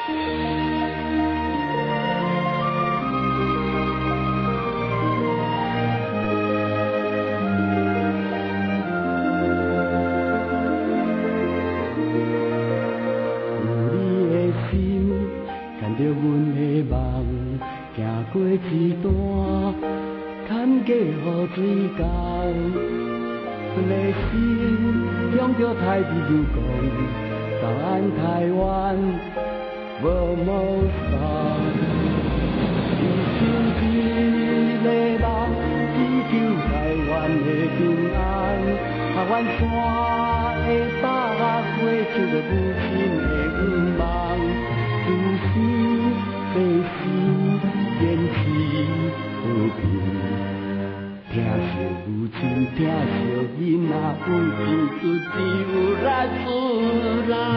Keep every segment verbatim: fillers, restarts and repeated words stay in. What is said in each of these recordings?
过一段坎坷雨水江，阮的心向着太平洋讲，早安台湾无梦想，一生一个梦，只求台湾的平安。台湾山的百合花，唱着母亲的愿望，自心地心坚持和平。听惜母亲，听惜囡仔，有天有地有咱自然，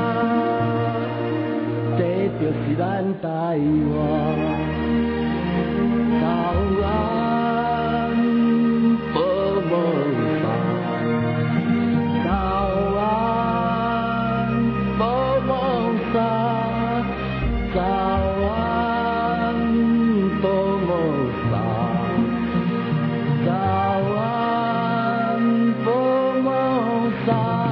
这就是咱台湾。早安，保梦山。早安，保梦山。早安，保梦山。早安，保梦山。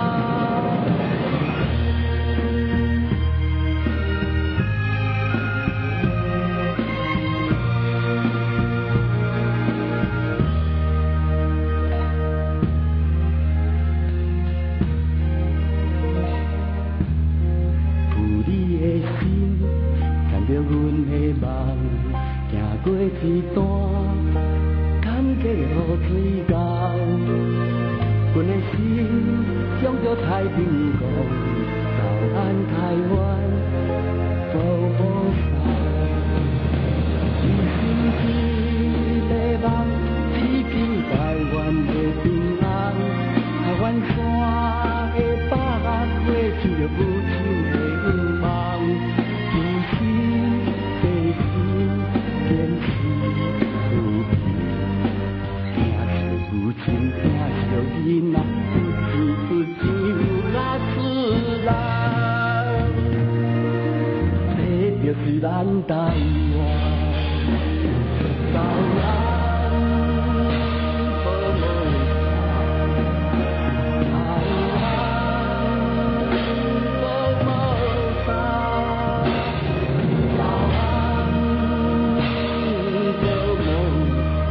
有你的心，牵着阮的梦，行过一段坎坷雨水江。阮的心向着太平洋讲，早安台湾，保护伞。一生一个梦，只求台湾的平安。台湾山的百合花，唱着母亲的愿望，自心地心坚持和平。听惜母亲，听惜囡仔，有天有地有咱自然，这就是咱台湾。早安，保梦山。早安，保梦山。早安，保梦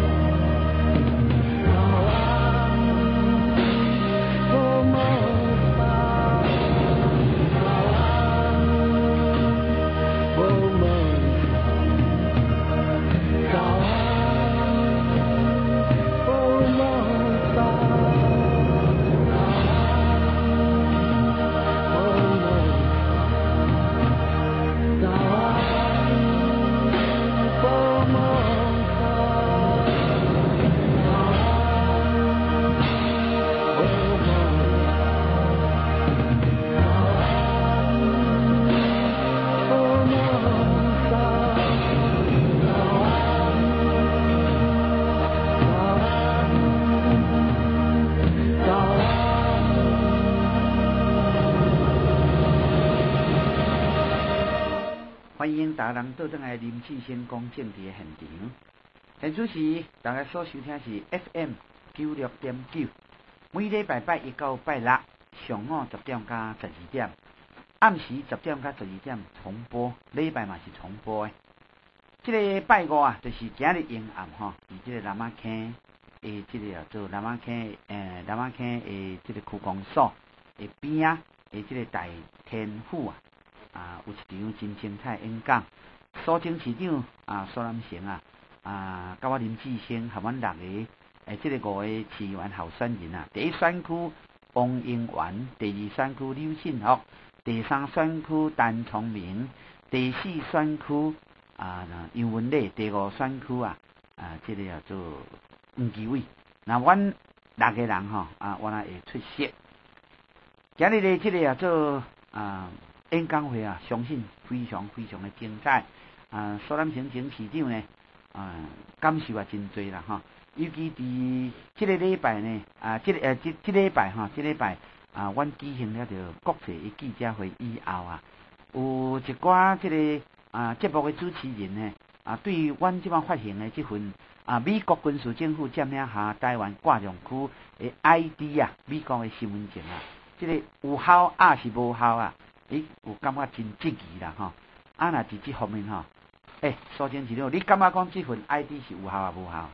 山。早安，保梦山。早安，保梦山。早安，保梦山。早安，保梦山。早欢迎大人倒转来林志先讲政治的现场。现主时大家所收听是 F M 九六点九，每礼拜拜一到拜六上午十点加十二点，暗时十点加十二点重播，礼拜嘛是重播的。这个拜五啊，就是今日阴暗吼，伫这个南仔坑诶，这个叫做南仔坑诶，南仔坑诶，这个区公所诶边啊，诶，这个大天府啊。啊，有一场真精彩演讲，苏州市长啊苏南成啊啊，甲我林志升和阮六个诶，即、这个五个市员候选人啊，第一选区王英元，第二选区刘信福，第三选区陈聪明，第四选区啊杨文礼，第五选区啊啊，即、这个叫做黄基伟。那阮六个人吼啊，我若会出席。今日咧，即个叫做啊。演讲会啊，相信非常非常的精彩。啊，苏南成前市长呢，啊，感受也真多啦哈。尤其伫这个礼拜呢，啊，这个呃，这这礼拜哈，这礼拜啊，阮举行了着国际的记者会以后啊， 有一寡即个啊节目嘅主持人呢，啊对于阮即摆发行嘅即份啊美国军事政府占领下台湾挂上区嘅 I D 啊，美国嘅身份证啊，即、這個有效啊是無效啊？誒，有感覺真積極啦吼。啊，若佇即方面吼，誒，蘇經理，你感覺講即份 I D 是有效啊無效？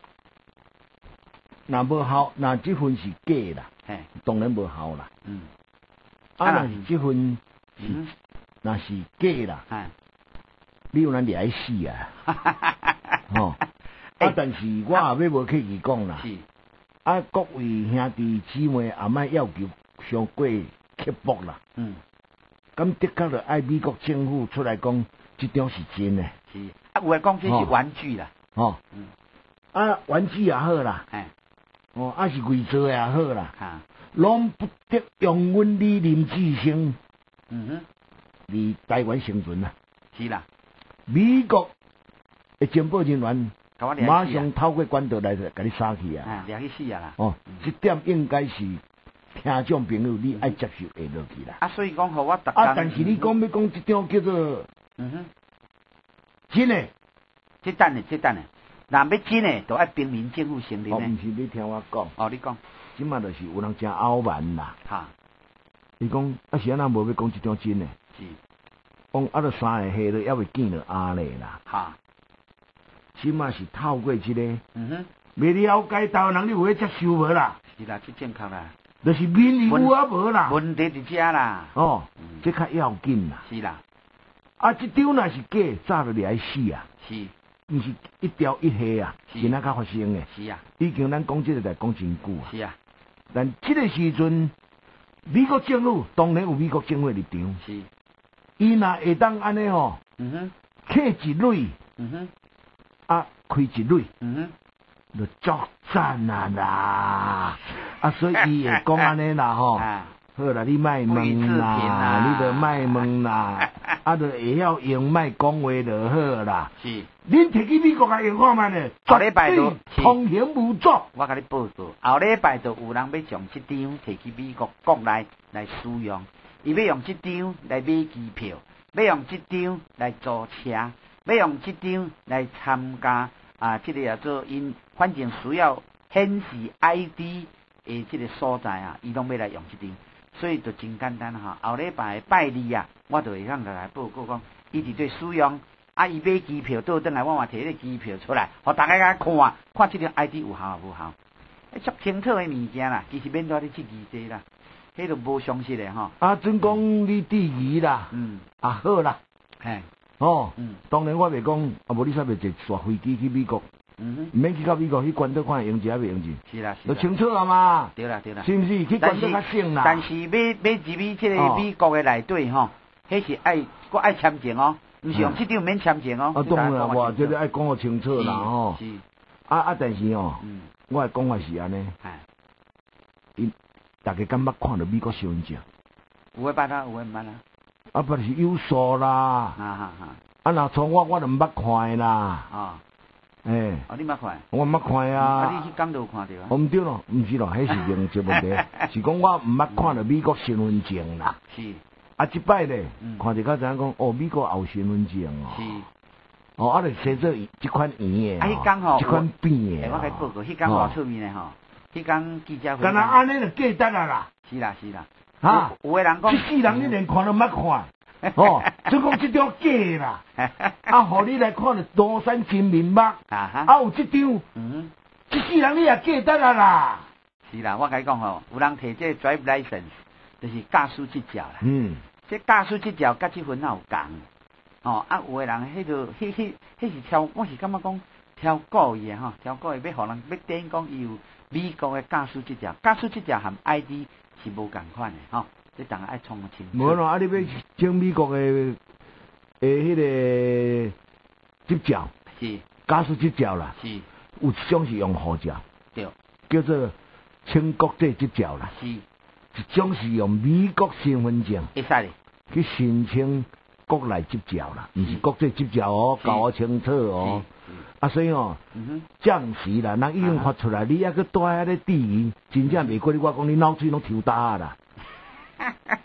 若無效，若即份是假啦， 嘿， 當然無效啦。 嗯。 啊，若是即份是， 嗯， 若是假啦， 係， 你有咱掠愛死啊！吼，啊，但是我也要無客氣講啦。 是。 啊，各位兄弟姊妹，也莫要求上過刻薄啦。 嗯。 咁的確就愛美國政府出來講，即張是真誒。 是。啊，有誒講這是玩具啦。 哦。嗯。啊，玩具也好啦。 係。 哦，啊是偽造也好啦。 嚇。 攏不得用阮李林志勝。 嗯哼。 離台灣生存啦。 是啦。 美國嘅情報人員。馬上透過管道來甲你殺去啊！ 啊，掠去死啊啦！ 哦，這點應該是聽眾朋友你愛接受會落去啦。 啊，所以講，互我逐啊，但是你講要講這張叫做， 嗯哼， 真誒， 這等誒，這等誒，若要真誒，就愛平民政府成立呢。 哦，唔是你聽我講。 哦，你講。 即馬就是有人真傲慢啦。 哈。 你講啊是安那無要講這張真誒？ 是。 講啊，著三個下落還未見到阿咧啦。 哈。 起碼是透過這個， 嗯哼， 未了解台灣人你有會接受無啦？ 是啦，這正確啦。 就是民意有啊無啦？ 問題佇遮啦。 哦，嗯、這較要緊啦。 是啦。 啊，這張若是假，早就來死啊！ 是。毋是一朝一夕啊，今仔才發生嘅。 是啊。 已經咱講這個來講真久啊。 是啊。 但這個時陣，美國政府當然有美國政府立場。 是。 伊若會當安尼吼， 嗯哼， 摕一類， 嗯哼。 啊，開一類， 嗯哼， 就作戰啊啦！啊，所以伊會講安尼啦吼，好啦，你莫問啦，你就莫問啦，啊，就會曉用莫講話就好啦。 是， 恁摕去美國來用看覓咧，絕對通行無阻。 我甲你報告，後禮拜就有人要將這張摕去美國國內來使用，伊要用這張來買機票，要用這張來租車。要用這張來參加啊，這個叫做因反正需要顯示 I D 誒，這個所在啊，伊攏要來用這張，所以就真簡單哈。後禮拜拜二啊，我就會向大家報告講，伊佇對使用啊，伊買機票倒轉來，我嘛摕個機票出來，互大家甲看，看這張 I D 有效無效？誒，足清楚誒物件啦，其實免多你質疑這啦，迄都無相識誒吼。 啊，準講你質疑啦， 嗯， 啊好啦， 嘿。 哦，嗯，當然我袂講，啊無你使袂坐坐飛機去美國， 嗯哼， 唔免去到美國去關島看用錢還袂用錢， 是啦， 就清楚啊嘛， 對啦對啦， 是毋是？去關島較省啦。 但是要要入去這個美國嘅內底吼，迄是愛閣愛簽證哦，毋是用這張免簽證哦。 啊當然，我這個愛講個清楚啦吼。 是。 啊啊，但是哦， 嗯， 我嘅講法是安尼，因大家敢捌看到美國身份證？ 有誒捌啦，有誒毋捌啦。 啊，不是有數啦。 哈哈哈。 啊，若從我我就毋捌看啦。 哦。 誒。 哦，你捌看？ 我毋捌看啊。 啊，你去港都有看到啊？ 我毋對咯，毋是咯，迄是另一問題，是講我毋捌看到美國身份證啦。 是。 啊，即擺咧，看着較知影講，哦，美國有身份證哦。 是。 哦，啊，就寫做即款圓嘅。 啊，迄工吼， 即款扁嘅。 誒，我甲你報告，迄工偌出面誒吼，迄工記者會。 干那安尼就假得啊啦。 是啦是啦。 哈。 有誒人講。 即世人你連看都毋捌看。哦，即講即張假啦，啊，互你來看就多山真面目，啊，有即張，嗯，即世人你也假得啊啦。 是啦，我甲你講吼，有人摕這 drive license，就是駕駛執照啦。嗯，這駕駛執照甲即份哪有共？哦，啊，有誒人迄個，迄迄迄是挑，我是感覺講挑故意誒吼，挑故意要互人要等講伊有美國誒駕駛執照，駕駛執照含 I D 是無共款誒吼。你當然愛創個清楚。 無咯，啊！你要請美國嘅誒迄個執照， 是駕駛執照啦， 是有一種是用護照， 對， 叫做請國際執照啦， 是一種是用美國身份證， 會使咧去申請國內執照啦，毋是國際執照哦，搞我清楚哦。啊，所以哦，暫時啦，人已經發出來，你還去帶喺咧質疑，真正袂過你，我講你腦水攏抽焦啦。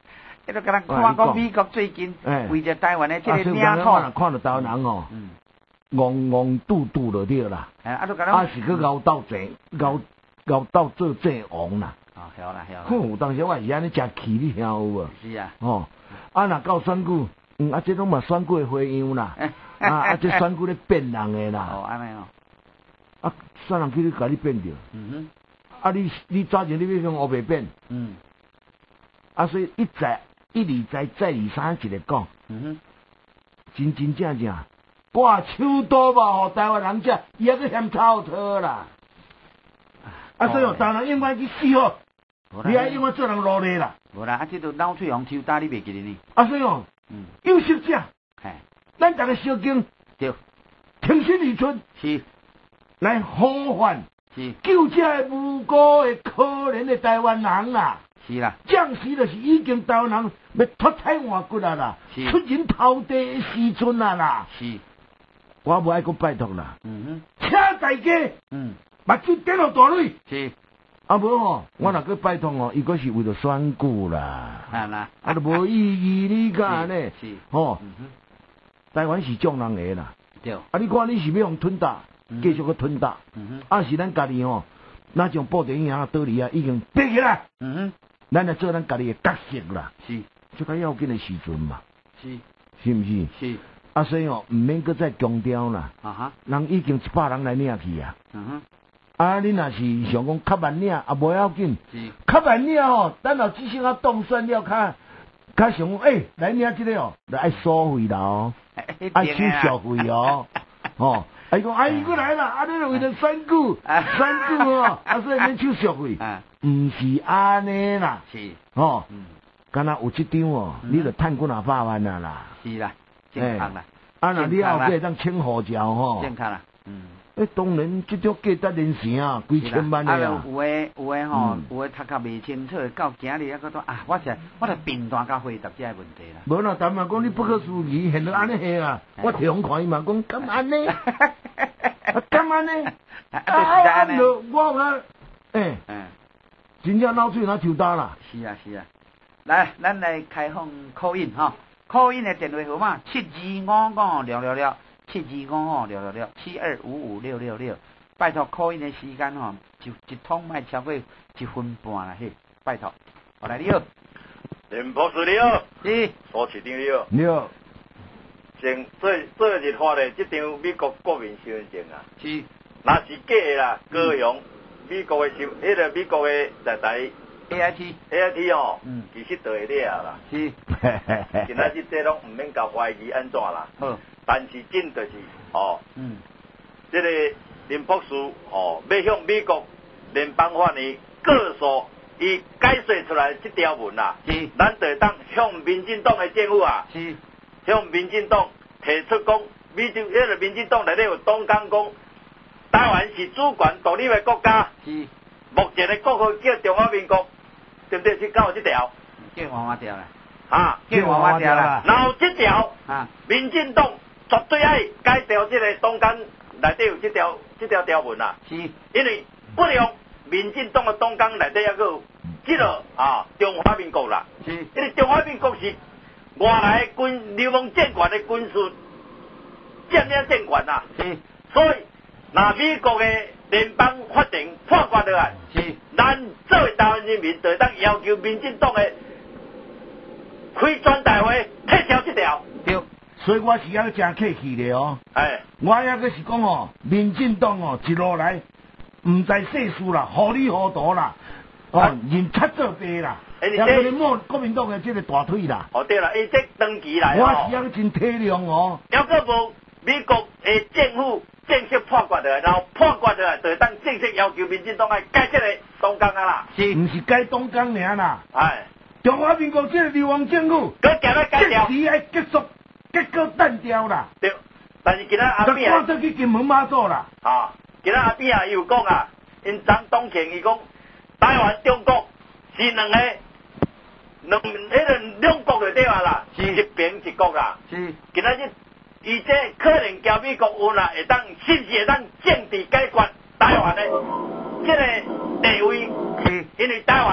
迄个甲人看讲美国最近为着台湾的这个领土， 啊，看到台湾人哦，戆戆嘟嘟就对啦，啊，是去熬斗争，熬熬斗做阵王啦。 哦，晓啦晓啦。 哼，当时我是安尼真气，你听有无？ 是啊。 哦，啊，若到选举，嗯，啊，这拢嘛选过花样啦，啊，啊，这选举咧变人诶啦。 哦，安尼哦。 啊，选人去你甲你变着。嗯哼。啊，你你早前你要向乌白变。嗯。啊，所以一再一而再再而三一个讲。嗯哼。真真正正，挂手刀吧，互台湾人食，伊还佫嫌臭脱啦。啊，所以台湾人永远去死好。你还永远做人奴隶啦。 无啦，啊，这都老翠红抽打你袂记得呢。 啊，所以哦，嗯，有识者， 嘿， 咱大家小经， 对， 挺身而出， 是， 来呼唤， 是， 救这个无辜的可怜的台湾人啦。 是啦， 将士就是已經台灣人要脫胎換骨啊啦，出人頭地的時陣啊啦。 是， 我無愛閣拜託啦。 嗯哼，請大家，嗯，目睭點落大淚。 是。 啊無吼，我若去拜託哦，伊嗰是為着選舉啦， 係啦， 啊都無意義你講呢， 是， 吼，台灣是眾人嘅啦， 對， 啊你看你是要用吞打，繼續去吞打，啊是咱家己吼，那種布袋影啊道理啊已經逼起來，嗯哼，咱來做咱家己嘅角色啦，是，最緊要緊嘅時陣嘛，是，是唔是？是，啊所以哦，唔免擱再強調啦，啊哈，人已經一百人來領去啊，嗯哼。啊！你若是想講較慢領，啊無要緊，較慢領吼，等到即時啊當選了，較較想講，誒來領即個哦，來愛收費啦哦，愛收小費哦，吼，啊伊講，啊伊過來啦，啊你著為了選舉，選舉哦，啊所以免收小費，毋是安尼啦，是，吼，敢若有即張哦，你著趁幾啊百萬啊啦， 是啦，正確啦， 啊若你後尾當請護照吼， 正確啦，嗯。 誒，當然，即種價值連城啊，幾千萬嘅啊！ 有誒，有誒吼，有誒讀較未清楚，到今日啊，佢講啊，我是我係變斷甲回答這個問題啦。 無啦，但嘛講你不可思議，現在安尼係啊！我提供看伊嘛，講咁安尼，咁安尼，啊啊！我啦，誒，真正腦水哪抽打啦！ 是啊是啊，來，咱來開放call in吼，call in嘅電話號碼七二五五六六六。七二五五六六六七二五五六六六，拜託 call in 的時間吼，就一通莫超過一分半啦嘿，拜託。好來你好， 林博士你好， 是， 蘇市長你好， 你好。 前最最日發的這張美國國民身份證啊， 是， 若是假的啦，高雄美國的身，迄個美國的在台 A I T A I T 哦，嗯，其實就會了啦， 是， 今仔日這攏唔免甲懷疑安怎啦，好。但是真就是哦，嗯，這個林博士哦，要向美國聯邦法院告訴伊解說出來這條文啦，是，咱就當向民進黨的政府啊，是，向民進黨提出講，美就迄個民進黨內底有黨工講，台灣是主權獨立的國家，是，目前的國號叫中華民國，對不對？是搞這條？ 叫娃娃條啦， 啊， 叫娃娃條啦， 然後這條啊，民進黨。絕對愛改掉這個黨綱內底有這條這條條文啦，是，因為不良民進黨的黨綱內底還有這個啊中華民國啦，是，因為中華民國是外來軍流氓政權的軍事佔領政權啦，是，所以那美國的聯邦法庭判決落來，是，咱作為台灣人民就當要求民進黨的開專大會撤銷這條。對。 所以我是還真客氣的哦，哎，我還個是講哦，民進黨哦一路來唔知世事啦，糊里糊塗啦，哦，認七做八啦，也可能摸國民黨的這個大腿啦。 哦對啦，伊這長期來我是還真體諒哦。 要個無美國的政府正式判決的，然後判決的就當正式要求民進黨來改這個黨綱啊啦， 是，唔是改黨綱爾啦？ 哎， 中華民國這個流氓政府， 佢今日改掉， 即時要結束。結果單調啦， 對，但是今仔阿扁啊， 我做去金門馬祖啦， 啊，今仔阿扁啊，伊有講啊，因張東慶伊講，台灣中國是兩個兩迄個兩國就對啊啦，是一邊一國啦，是，今仔日伊這可能交美國運啦，會當甚至會當政治解決台灣的這個地位，是，因為台灣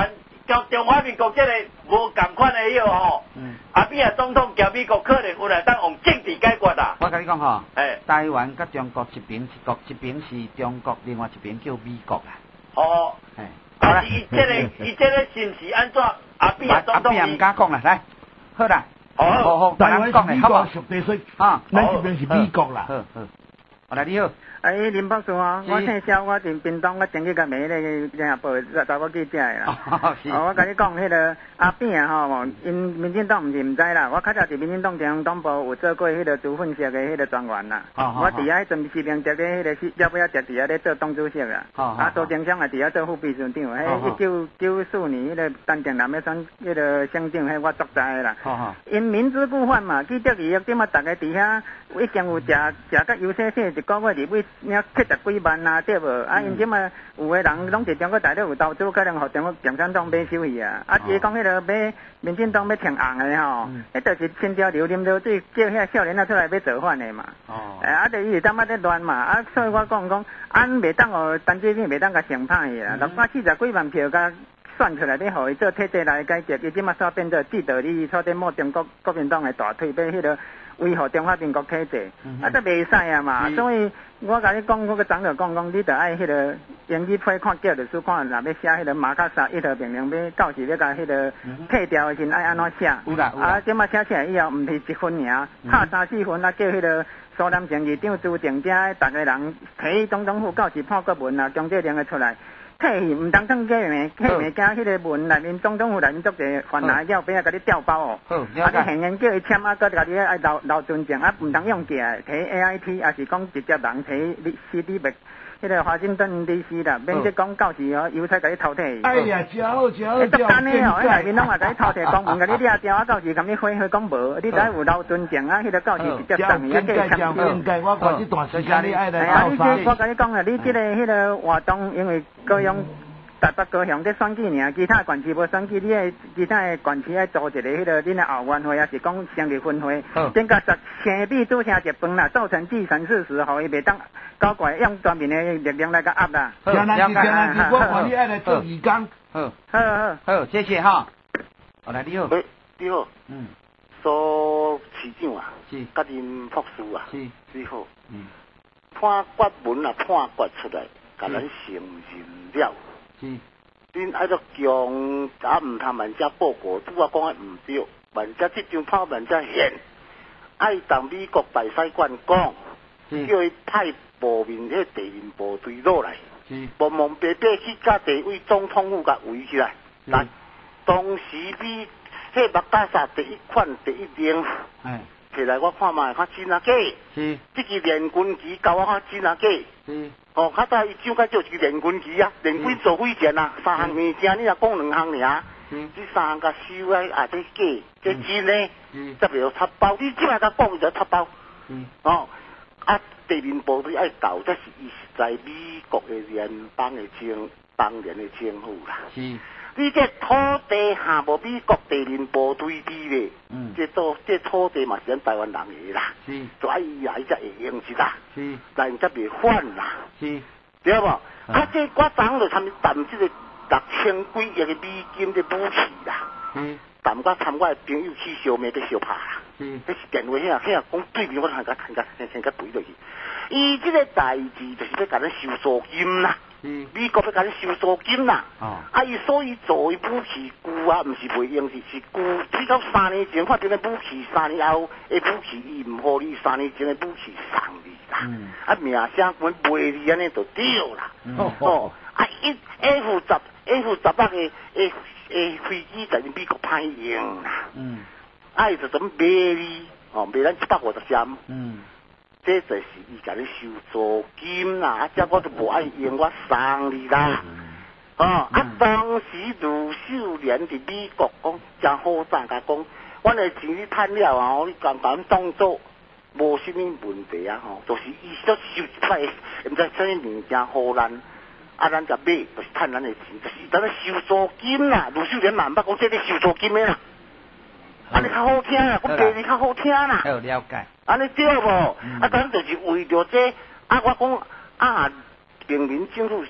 交中华民国这个无共款的迄个吼，嗯，阿扁啊总统交美国可能有来当用政治解决啦。 我甲你讲吼， 哎， 台湾甲中国一边是国，一边是中国，另外一边叫美国啦。 哦， 哎， 好啦，伊这个伊这个是毋是安怎？阿扁啊总统， 阿扁唔敢讲啦，来，好啦， 好， 好好， 台湾是美国属地，所以啊， 咱这边是美国啦。 好好，好来你好。 哎，林博士哦，我姓肖，我伫屏东，我前日甲买迄个电报查某记者的啦。哦，我甲你讲，迄个阿扁啊吼，因民进党毋是毋知啦，我较早伫民进党中央党部有做过迄个猪粪色的迄个专员啦。我伫遐迄阵士兵节咧，迄个要不要节伫遐咧做党主席啦。啊，周经商也伫遐做副秘书长，迄一九九四年迄个陈定南要选迄个省长，迄我足知的啦。因明知故犯嘛，记者伊点啊，逐个伫遐已經有食食甲油洗洗一個月入尾。领七十幾萬啊，對無？啊，因即嘛有個人攏佇中國大陸有投資，可能互中國共產黨買收去啊。啊，伊講迄個買民進黨要挺紅的吼，迄就是青椒流啉落水，叫遐少年仔出來要造反的嘛。哦。誒，啊，就伊是當仔咧亂嘛，啊，所以我講講，俺袂當互陳水扁袂當甲上歹去啦，六百四十幾萬票甲選出來要互伊做體制內改革，伊即嘛煞變做既得利益，錯點摸中國國民黨的大腿，要迄個維護中華民國體制，啊，都袂使啊嘛，所以。我甲你講，嗰個長就講講，你著愛迄個英語批看叫律師看，若要寫迄個馬卡薩一號命令要到時要甲迄個退掉的時陣愛安怎寫？有啦，啊，即馬寫出來以後，毋是一分爾，拍三四分啊，叫迄個蘇南城議長朱定佳，逐個人提總統府到時判決文啊，強制令個出來。退去唔當當假名，假名加迄個文內面總統府內面足個犯難要俾啊，甲你調包哦。好，啊，你現現叫伊簽啊，佮甲你愛留留存證啊，唔通用寄啊，摕 A I T， 也是講直接人摕 C D 麥，迄個華盛頓 D C 啦，免即講到時哦，郵差甲你偷摕。哎呀，真好真好。 足單呢哦，迄內面攏話甲你偷摕公文，甲你掠掉啊，到時甲你回去講無，你知有留存證啊，迄個到時直接送伊啊，叫伊簽字。 我看這段時間你愛來啊，你即我甲你講啊，你即個迄個活動，因為高雄。台北高雄在選舉爾，其他縣市無選舉，你誒其他誒縣市愛組一個迄個恁誒後援會，也是講生日分會，整個十生比拄成一飯啦，造成既成事實，互伊袂當搞怪，用全面誒力量來甲壓啦。 好，了解，了解，我看你愛來做義工。 好，好好好，謝謝哈。好來，你好。 喂，你好。 嗯。 蘇市長啊。 是。 甲恁博士啊。 是。 你好。 嗯。 判決文啊，判決出來，甲咱承認了。恁愛作強啊，毋通萬只報告，拄我講誒毋對，萬只即張炮萬只現，愛同美國大使館講，叫伊派部面迄地面部隊落來，茫茫白白去甲地位總統府甲圍起來。但當時美迄麥加薩第一款第一令，摕來我看賣較真啊假，即支聯軍旗甲我較真啊假。哦，較早伊怎解做一個連軍旗啊？連幾做幾件啊？三項物件，你若講兩項爾，這三項甲收啊，啊這假，這真呢，則袂有插包。你即擺甲講就插包。哦，啊地面部隊愛投，這是伊是在美國嘅聯邦嘅政當年嘅政府啦。你這土地下無美國地面部隊啲咧，這都這土地嘛是咱台灣人嘅啦，就愛伊來才會用一啦，但則袂反啦，對無？啊，這我昨就參談這個六千幾億嘅美金嘅武器啦，談我參我嘅朋友去燒咩要燒拍啦，這是電話遐遐講對面我通甲通甲通甲對落去，伊這個代志就是要甲咱收租金啦。美國要甲你收租金啦，啊伊所以做伊武器舊啊，毋是袂用，是是舊。比較三年前發展嘅武器，三年後嘅武器伊毋互你，三年前嘅武器送你啦。啊名聲阮賣你安尼就對啦。哦，啊一 F 十 F 十八嘅誒誒飛機在美國歹用啦。嗯，啊伊就咁賣你，哦賣咱一百五十針。嗯。這就是伊甲你收租金啦，啊！這我都無愛用，我送你啦。哦，啊！當時盧秀蓮佇美國講真好讚，甲講，阮誒錢你趁了啊，你共共當做無啥物問題啊，吼，就是伊所收一塊，毋知啥物物件互咱，啊，咱甲買，就是趁咱誒錢，就是咱咧收租金啦。盧秀蓮嘛毋捌講這咧收租金誒啦。安尼較好聽啦，我賣你較好聽啦。 有了解。 安尼對無？啊，咱就是為着這，啊，我講啊，人民政府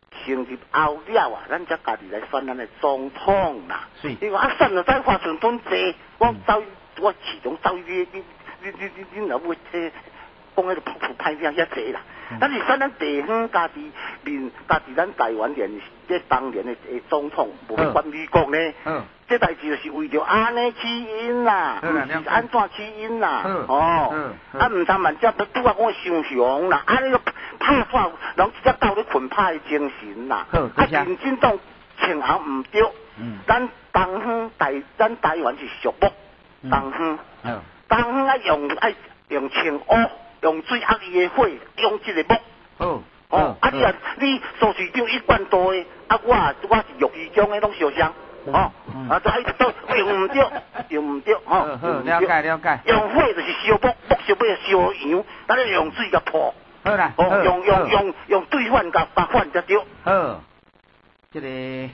成立后了啊，咱才家己来选咱的总统啦。 是。 因为啊，选了再华盛顿坐，我走，我始终走你你你你你你老母这讲迄个普普歹听遐济啦。咱是选咱地方家己面，家己咱台湾人这当年的诶总统，无去管美国呢。嗯。这代志就是为着安尼起因啦，毋是安怎起因啦。哦。啊，毋通万只都拄啊讲伤雄啦，安尼个拍煞，人直接斗咧困拍的精神啦。啊，民进党前后毋对。嗯。咱东方台，咱台湾是属木，东方。嗯。东方啊用爱用青乌。用水压伊的火，用这个木。哦。哦。啊，你啊，你苏市长一贯道的，啊，我啊，我是玉鱼江的，拢烧香。哦。啊，就喺都用唔对，用唔对，吼。 了解了解。 用火就是烧木，木烧尾烧羊，咱你用水甲破。 好啦。 哦，用用用用对换甲白换才对。 好。这个。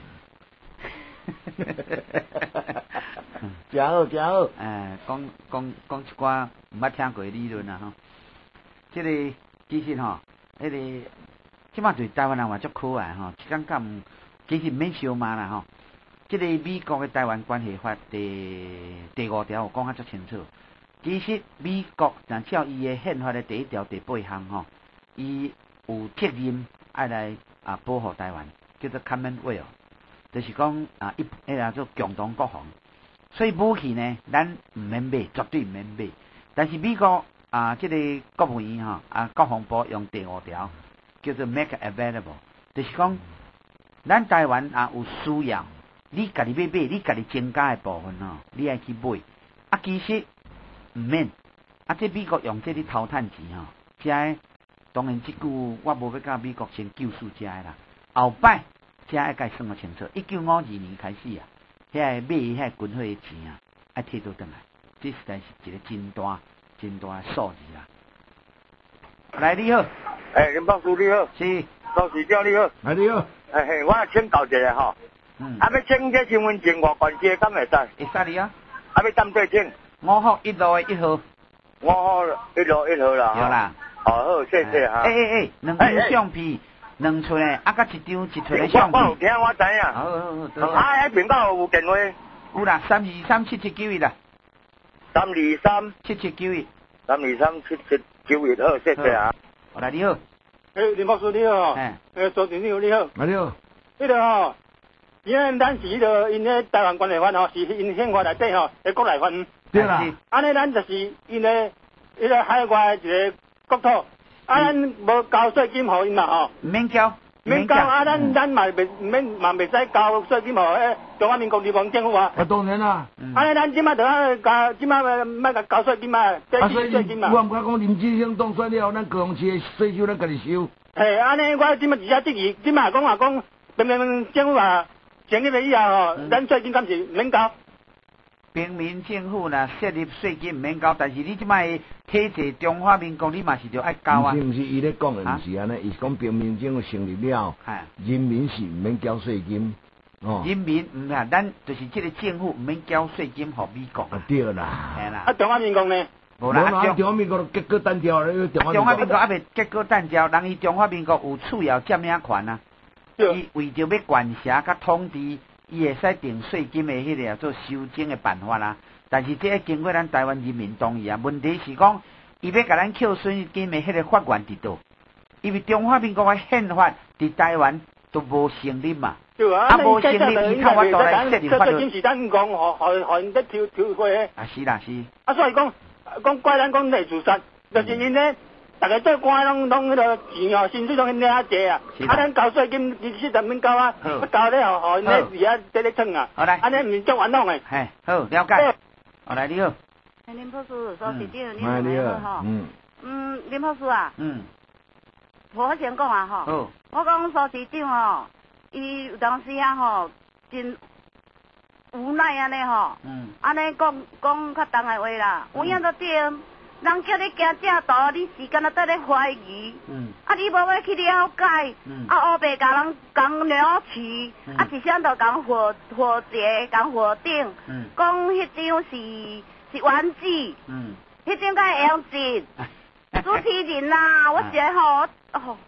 真好真好。 诶，讲讲讲一寡毋捌听过的理论啊，吼。这个其实吼，迄、那个即马对台湾人话足可爱吼，感觉毋其实毋免相骂啦吼。这个美国的台湾关系法第第五条有讲啊足清楚。其实美国若照伊的宪法的第一条第八项吼，伊有责任爱来啊保护台湾，叫做 Commonwealth， 就是讲啊一迄个做共同国防。所以武器呢，咱毋免买，绝对毋免买。但是美国啊，这个国务院吼啊，国防部用第五条叫做 make available， 就是讲咱台湾啊有需要，你家己要买，你家己增加的部分吼，你爱去买。啊，其实毋免，啊，这美国用这里偷趁钱吼，遮当然即句我无要甲美国先救赎遮的啦。后摆遮爱甲算得清楚，一九五二年开始啊，遐买遐军费的钱啊，爱摕倒转来，这实在是一个真大。真大数字啦！来，你好， 诶，林博士你好， 是， 苏市长你好， 哎你好， 诶嘿，我请教一下吼，嗯，啊要请这身份证外关系敢会使？ 会使你啊？ 啊要针对请？ 五号一路的一号。 五号一路一号啦。 有啦。 好好，谢谢哈。 诶诶诶，两张相片，两寸诶，啊，甲一张一寸的相片。 我有听我知影。 好好好。 啊，迄边有有电话？ 有啦，三二三七七九一啦。 三二三七七九一， 三二三七七九一，好，谢谢啊。 好来，你好。 诶，林博士你好。诶。诶，周总你好，你好。 你好。 迄个吼，因为咱是迄个因咧台湾关系法吼，是因宪法内底吼诶国内法。 对啦。 安尼咱就是因咧迄个海外一个国土，啊咱无交税金互因嘛吼。 唔免交。 免交啊！咱咱嘛袂免嘛袂使交税金互诶中华民国地方政府啊。 啊，当然啦。 安尼咱即马着啊交，即马莫甲交税金嘛，这是税金嘛。 我毋敢讲林志兴当选了，咱高雄市诶税收咱家己收。 嘿，安尼我即马直接质疑，即马讲话讲，明明政府啊成立了以后吼，咱税金敢是免交。 平民政府呢设立税金唔免交，但是你即摆体制中华民国你嘛是着爱交啊。 毋是毋是，伊咧讲诶毋是安尼，伊讲平民政府成立了，人民是毋免交税金。哦。人民毋啊，咱就是即个政府毋免交税金互美国。 啊对啦。 系啦。 啊中华民国呢？ 无啦，中华民国结果单调咧， 中华民国还未结果单调，人伊中华民国有次要占领权啊。伊为着要管辖甲统治。伊会使定税金的迄个做收征的办法啦，但是这经过咱台湾人民同意啊。问题是讲，伊要甲咱扣税金的迄个法源伫倒？因为中华民国的宪法伫台湾都无成立嘛， 对啊， 啊无成立，伊靠法度来设立法律。 这是咱讲，互互互因得抽抽过的。 啊是啦是。 啊所以讲，讲怪咱讲内自杀，就是因咧。大家做官拢拢迄个钱哦，薪水拢因咧遐济啊，啊咱交税金其实就免交啊，不交咧吼，吼因咧伫遐伫咧蹭啊，安尼毋足冤枉诶。 嘿，好了解。好来你好。 林博士，苏市长，你好吼。嗯。嗯，林博士啊。嗯。我先讲啊吼。好。我讲苏市长吼，伊有当时啊吼，真无奈安尼吼。嗯。安尼讲讲较重诶话啦，有影都对。人叫你行正道，你时间啊在咧怀疑，嗯、啊你无要去了解，嗯、啊乌白甲人讲扭曲，嗯、啊一声就讲火火节讲火定，讲迄张是是玩具，嗯、迄张敢会用真，主持人啦，我觉得吼，哦，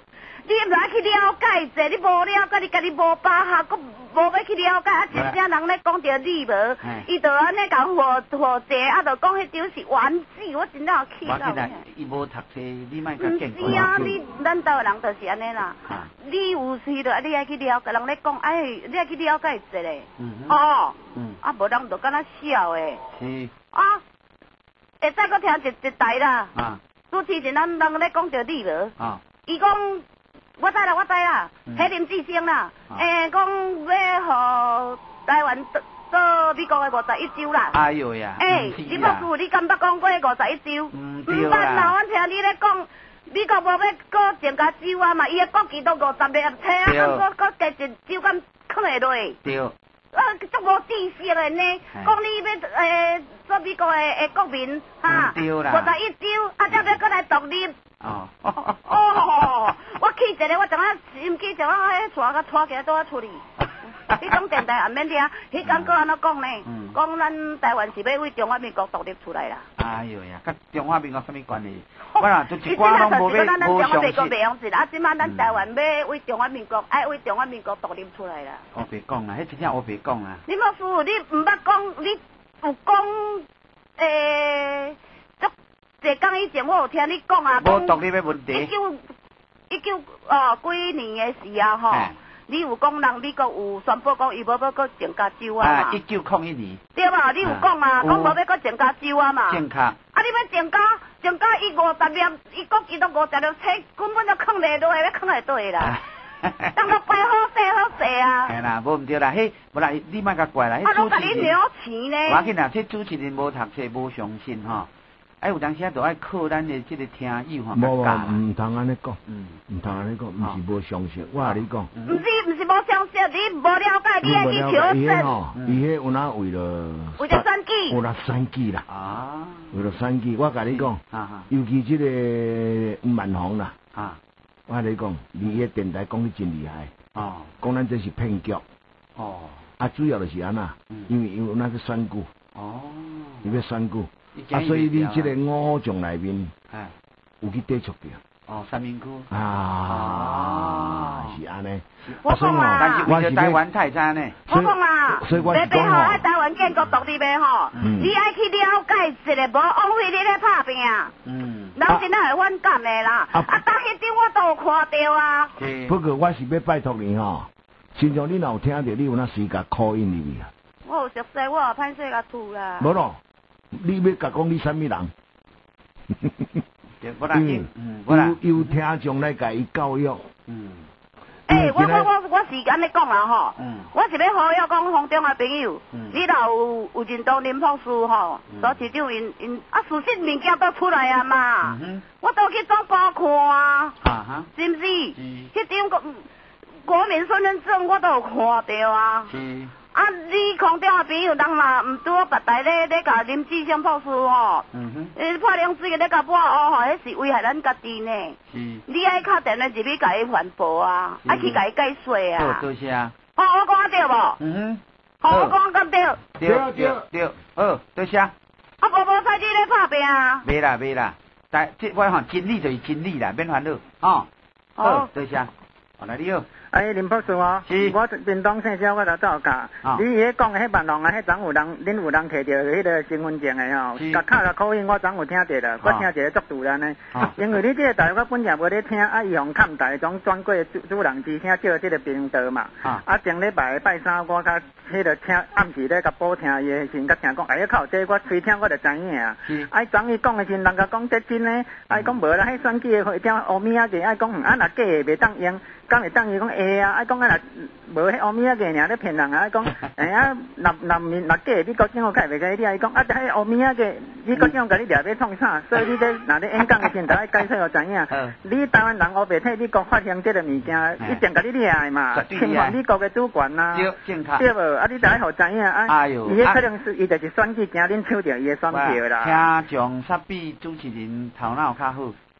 你唔来去了解者，你无了解，你家己无把握，佮无要去了解，啊，真正人咧讲着你无，伊就安尼讲和和者，啊，就讲迄张是玩具，我真正气到。我记伊无读册，你莫甲见过。是啊，你咱岛人就是安尼啦。你有事就你爱去了解，人咧讲，哎，你爱去了解一下。哦。嗯。啊，无人就敢若笑诶。是。啊。会再搁听一一台啦。啊。主持人咱人咧讲着你无？啊。伊讲。我知啦，我知啦，迄林志升啦，诶，讲要互台湾做美国的五十一州啦。 哎呦呀！ 诶，林博士，你敢捌讲过五十一州？ 唔对啦。 唔捌啦，我听你咧讲，美国无要搁增加州啊嘛，伊的国旗都五十个车啊，搁搁加一州敢囥会落？ 对。 啊，足无知识的呢，讲你要诶做美国的诶国民哈，五十一州，啊，才要搁来独立。哦。哦。我气一个，我怎啊心机怎啊迄带甲拖起来倒啊出去。迄种电台也免听，迄讲搁安怎讲呢？讲咱台湾是要为中华民国独立出来啦。 哎呦呀，甲中华民国什么关系？我啦，就一寡拢无要无相信。 啊，即摆咱台湾要为中华民国，爱为中华民国独立出来啦。 我别讲啦，迄真正我别讲啦。 你莫输，你毋捌讲，你有讲诶，足一讲以前我有听你讲啊。 无独立的问题。 一九一九哦几年的时啊吼，你有讲人美国有宣布讲伊无要搁增加州啊嘛？ 一九零一年。 对吧？你有讲啊，讲无要搁增加州啊嘛？ 正确。 啊，你要增加增加伊五十粒，伊国旗都五十粒，车根本就囥袂落，要囥会倒啦。当个摆好势好势啊！ 系啦，无毋对啦，迄无啦，你莫甲怪啦，迄主持人。啊，你钱呢？ 我要紧啦，这主持人无读册，无相信吼。哎，有当时啊，就爱靠咱的这个听友吼， 无无，唔通安尼讲，嗯，唔通安尼讲，唔是无相信，我跟你讲。 唔是，唔是无相信，你无了解，你爱去求证。伊迄吼，伊迄有哪为了？ 为了选举。 有了选举啦。啊。为了选举，我甲你讲，尤其这个吴万宏啦，啊，我甲你讲，你迄电台讲得真厉害。哦。讲咱这是骗局。哦。啊，主要就是安那，因为有那个选举。哦。伊要选举。啊，所以你这个五种内面，有去抵触着。 哦，三明区。 啊，是安尼。 我讲啊， 但是为了台湾太差呢。 我讲啊， 所以我是讲吼，爱台湾建国独立的吼，你爱去了解一下，无枉费你咧拍拼。嗯。人真正会反感的啦，啊，当迄张我都有看到啊。 不过我是要拜托你吼，亲像你若有听到，你有那时甲call in入去啊。 我有熟悉，我也歹势甲吐啦。 无咯。你要甲讲你什么人？ 嗯， 有有听众来甲伊教育。嗯。 诶，我我我我是安尼讲啦吼，我是要呼吁讲乡中的朋友，你若有有认同林博士吼，所市长因因啊事实物件都出来啊嘛，我都去总部看啊，是毋是？迄张国国民身份证我都有看到啊。啊！你空中的朋友，人嘛毋拄别台咧咧甲林志升博士吼，诶，拍冷水咧甲抹黑吼，迄是危害咱家己呢。是。你爱敲电话入去甲伊反驳啊，爱去甲伊解说啊。 好，多谢啊。 好，我讲对无？嗯哼。好，我讲讲对。 对对对，好，多谢。啊， 无无采你咧拍拼啊？ 袂啦袂啦，但这我吼真理就是真理啦，免烦恼。哦。好，多谢。好，来你好。 哎，林博士哦，我屏东姓肖，我就走教。你迄讲的迄万隆啊，迄总有人，恁有人摕着迄个身份证的吼，甲卡个口音，我总有听着啦，我听一个足突然的。因为你这个台我本来无咧听，啊，伊用看台种转过主主人之声借这个频道嘛。啊，前礼拜拜三我甲迄个听暗时咧甲补听伊的时，甲听讲，哎呀靠，这我吹听我就知影啊。啊，总伊讲的时，人甲讲这真诶，啊，讲无啦，迄选举的会听乌米仔个，啊，讲啊，若假的袂当用。讲会当伊讲会啊，啊讲啊若无迄乌米仔个尔咧骗人啊，讲哎啊，若若面若假美国政府解袂解你啊？伊讲啊，迄乌米仔个美国政府甲你掠要创啥？所以你咧若咧演讲的时，就爱解释互知影。你台湾人乌白替美国发现这个物件，一定甲你掠的嘛，侵犯美国的主权呐，对无？啊，你就爱互知影啊。伊迄可能是伊就是选举惊恁抢着伊的选票啦。 听从煞比主持人头脑较好。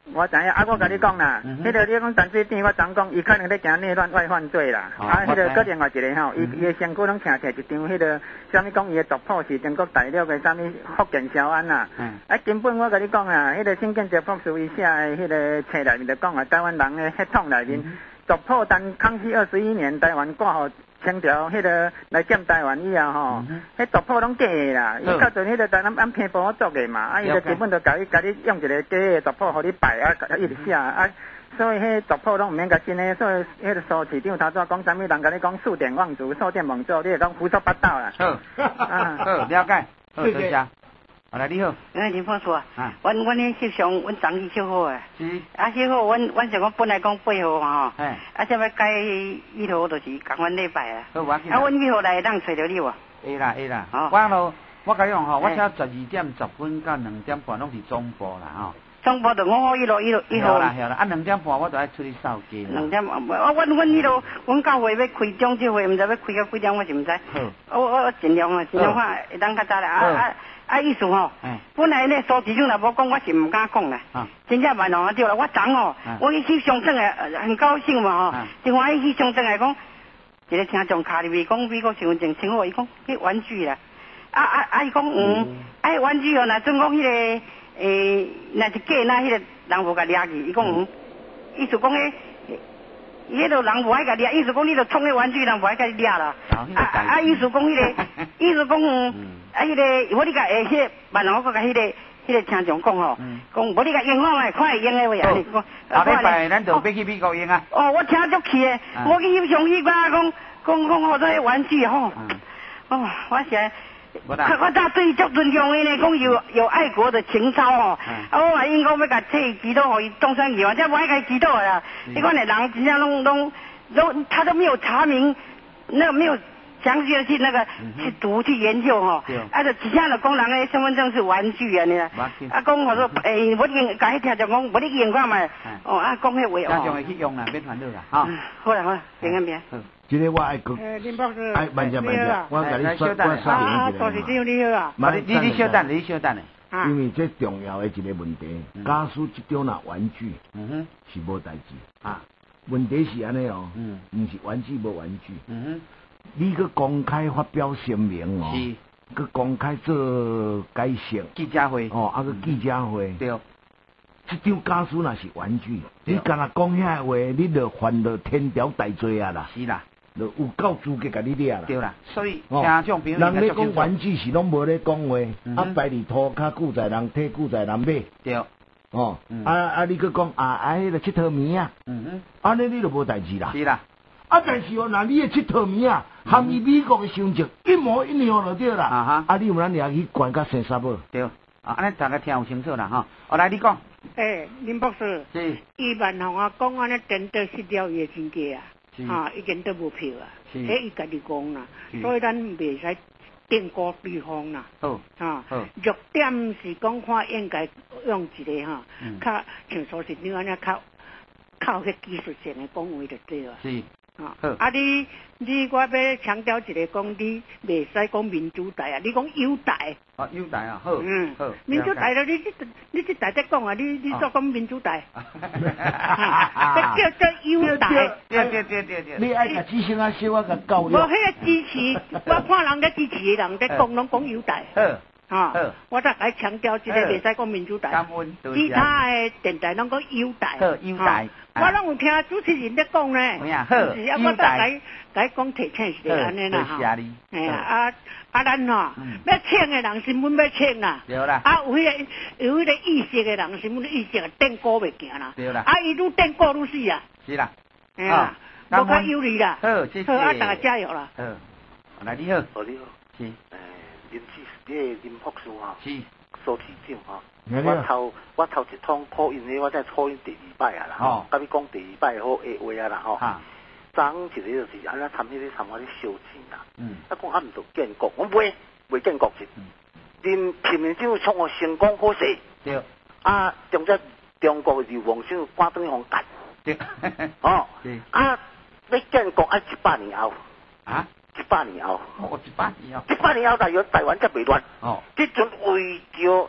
我知影，啊，我甲你讲啦，迄个你讲陈水扁，我昨讲，伊可能咧行内乱外犯罪啦。啊，迄个个另外一个吼，伊伊的身躯拢请摕一张迄个，啥物讲伊的族谱是中国大陆的啥物福建萧安啦。啊，根本我甲你讲啊，迄个新建国博士伊写的迄个册内面就讲啊，台湾人的血统内面，族谱当康熙二十一年台湾挂号。清朝迄个来占台湾以后吼，迄族谱拢假的啦，伊较阵迄个在咱按偏帮我做的嘛，啊伊就根本就甲你甲你用一个假的族谱互你摆啊，一直写啊，所以迄族谱拢毋免甲真的，所以迄个苏市长头早讲啥物人甲你讲数典忘祖、数典忘祖，你会讲胡说八道啦。 好，啊，好，了解，好，多谢。好来，你好。 哎，林博士啊，阮阮迄翕相，阮昨日翕好诶。 是。 啊，翕好，阮阮想讲本来讲八号嘛吼。 哎。 啊，现在改以后就是讲阮礼拜啊。 好，我啊， 阮以后来当找着你无？ 会啦，会啦。哦。我咯，我甲你讲吼，我写十二点十分到两点半拢是总部啦吼。 总部就五号一路一路一号。 好啦，好啦，啊两点半我就爱出去扫街啦。 两点半，我阮阮迄落，阮教会要开中秋会，毋知要开到几点，我是毋知。 好。 我我我尽量啊，尽量看会当较早啦。啊啊。啊，意思吼，本来咧苏市长若无讲，我是毋敢讲啦。真正万能对啦，我昨吼，我去翕相转来，很高兴嘛吼。就我去翕相转来讲，一个听众卡入去讲美国身份证称好，伊讲迄玩具啦。啊啊啊！伊讲嗯，啊迄玩具哦，若准讲迄个诶，若是假，那迄个人无甲掠去。伊讲嗯，意思讲迄，伊迄个人无爱甲掠，意思讲你著创迄玩具，人无爱甲你掠啦。啊啊！意思讲迄个，意思讲嗯。啊，迄个我你甲诶，迄个万能我甲迄个迄个听众讲吼，讲无你甲用我来看会用诶话安尼讲。 下礼拜咱就要去美国用啊。 哦，我听足气诶，我去翕相去讲讲讲讲好多玩具吼。哦，我是我我早对伊足尊重伊呢，讲有有爱国的情操吼。啊，我话因讲要甲替基督互伊种上去，反正无爱甲基督啦。你看那人真正拢拢拢，他都没有查明，那个没有。详细的去那个去读去研究吼，啊，就只下就讲人的身份证是玩具啊，你啊，啊，讲我说诶，我用，甲迄听就讲，无你用看嘛，哦，啊，讲迄话哦，家长会去用啦，别烦恼啦，哈， 好啦好啦，平安平安。 今日我爱讲， 诶，林博士， 哎，慢些慢些，我甲你说，我说明一啊，多谢你你好啊， 嘛，你你小等，你小等嘞， 因为这重要的一个问题，假使这种呐玩具，嗯哼，是无代志啊，问题是安尼哦，嗯，唔是玩具无玩具，嗯哼。你去公开发表声明哦，是，去公开做解释记者会哦，啊个记者会， 对， 这张假使若是玩具，你敢若讲遐话，你就犯了天条大罪啊啦， 是啦， 就有够资格甲你掠啦， 对啦，所以听众朋友， 人咧讲玩具是拢无咧讲话，啊白里拖较久在人体，久在人买， 对， 哦，啊啊你去讲啊啊迄个佚佗面啊，嗯哼，安尼你就无代志啦， 是啦。 啊，但是哦，那你的佚佗物啊，含伊美国的伤情一模一样就对啦。啊哈，啊，你有咱俩去管甲生杀无？ 对，啊，安尼大家听有清楚啦哈。哦，来你讲。 诶，林博士。是。伊万红啊，讲安尼真得失掉伊的真假啊，啊，已经都无票啊。是。迄伊家己讲啦，所以咱袂使定过对方啦。好。啊。好。弱点是讲看应该用一个哈，较像说是你安尼较靠迄技术性的讲话就对了。是。啊，啊你你我要强调一个讲，你袂使讲民主台啊，你讲优台。 啊，优台啊，好，嗯，好。 民主台了，你这你这台在讲啊，你你做讲民主台。叫做优台。 对对对对对。 你爱甲知识啊，小我甲教育。 无迄个支持，我看人咧支持的人在讲，拢讲优台。好。啊，我再来强调，这个袂使讲民主台，其他的电台拢讲优台。 好，优台。 我拢有听主持人咧讲呢，是啊，我再来来讲提醒是安尼啦哈。哎呀，啊啊，咱吼要请的人身份要请啦， 对啦。 啊，有迄个有迄个意识的人身份意识啊，电锅袂行啦， 对啦。 啊，伊愈电锅愈死啊。 是啦。 哎呀，无较有利啦。 好，谢谢。 好，啊，大家加油啦。 好，来你好。 哦，你好。 是。 诶，林市你个林博士哈。 是。 苏市长哈。我头我头一趟考因咧，我再考因第二摆啊啦，吼，甲你讲第二摆好诶话啊啦，吼。昨一个就是安尼参迄个参我咧烧钱啦，嗯，啊讲啊毋着建国，我袂袂建国去，连前面就创我成功好势，对，啊，从这中国流亡先赶转去互干，对，哦，啊，要建国爱一百年后，啊，一百年后， 哦，一百年后， 一百年后台湾台湾才袂乱，哦，即阵为着。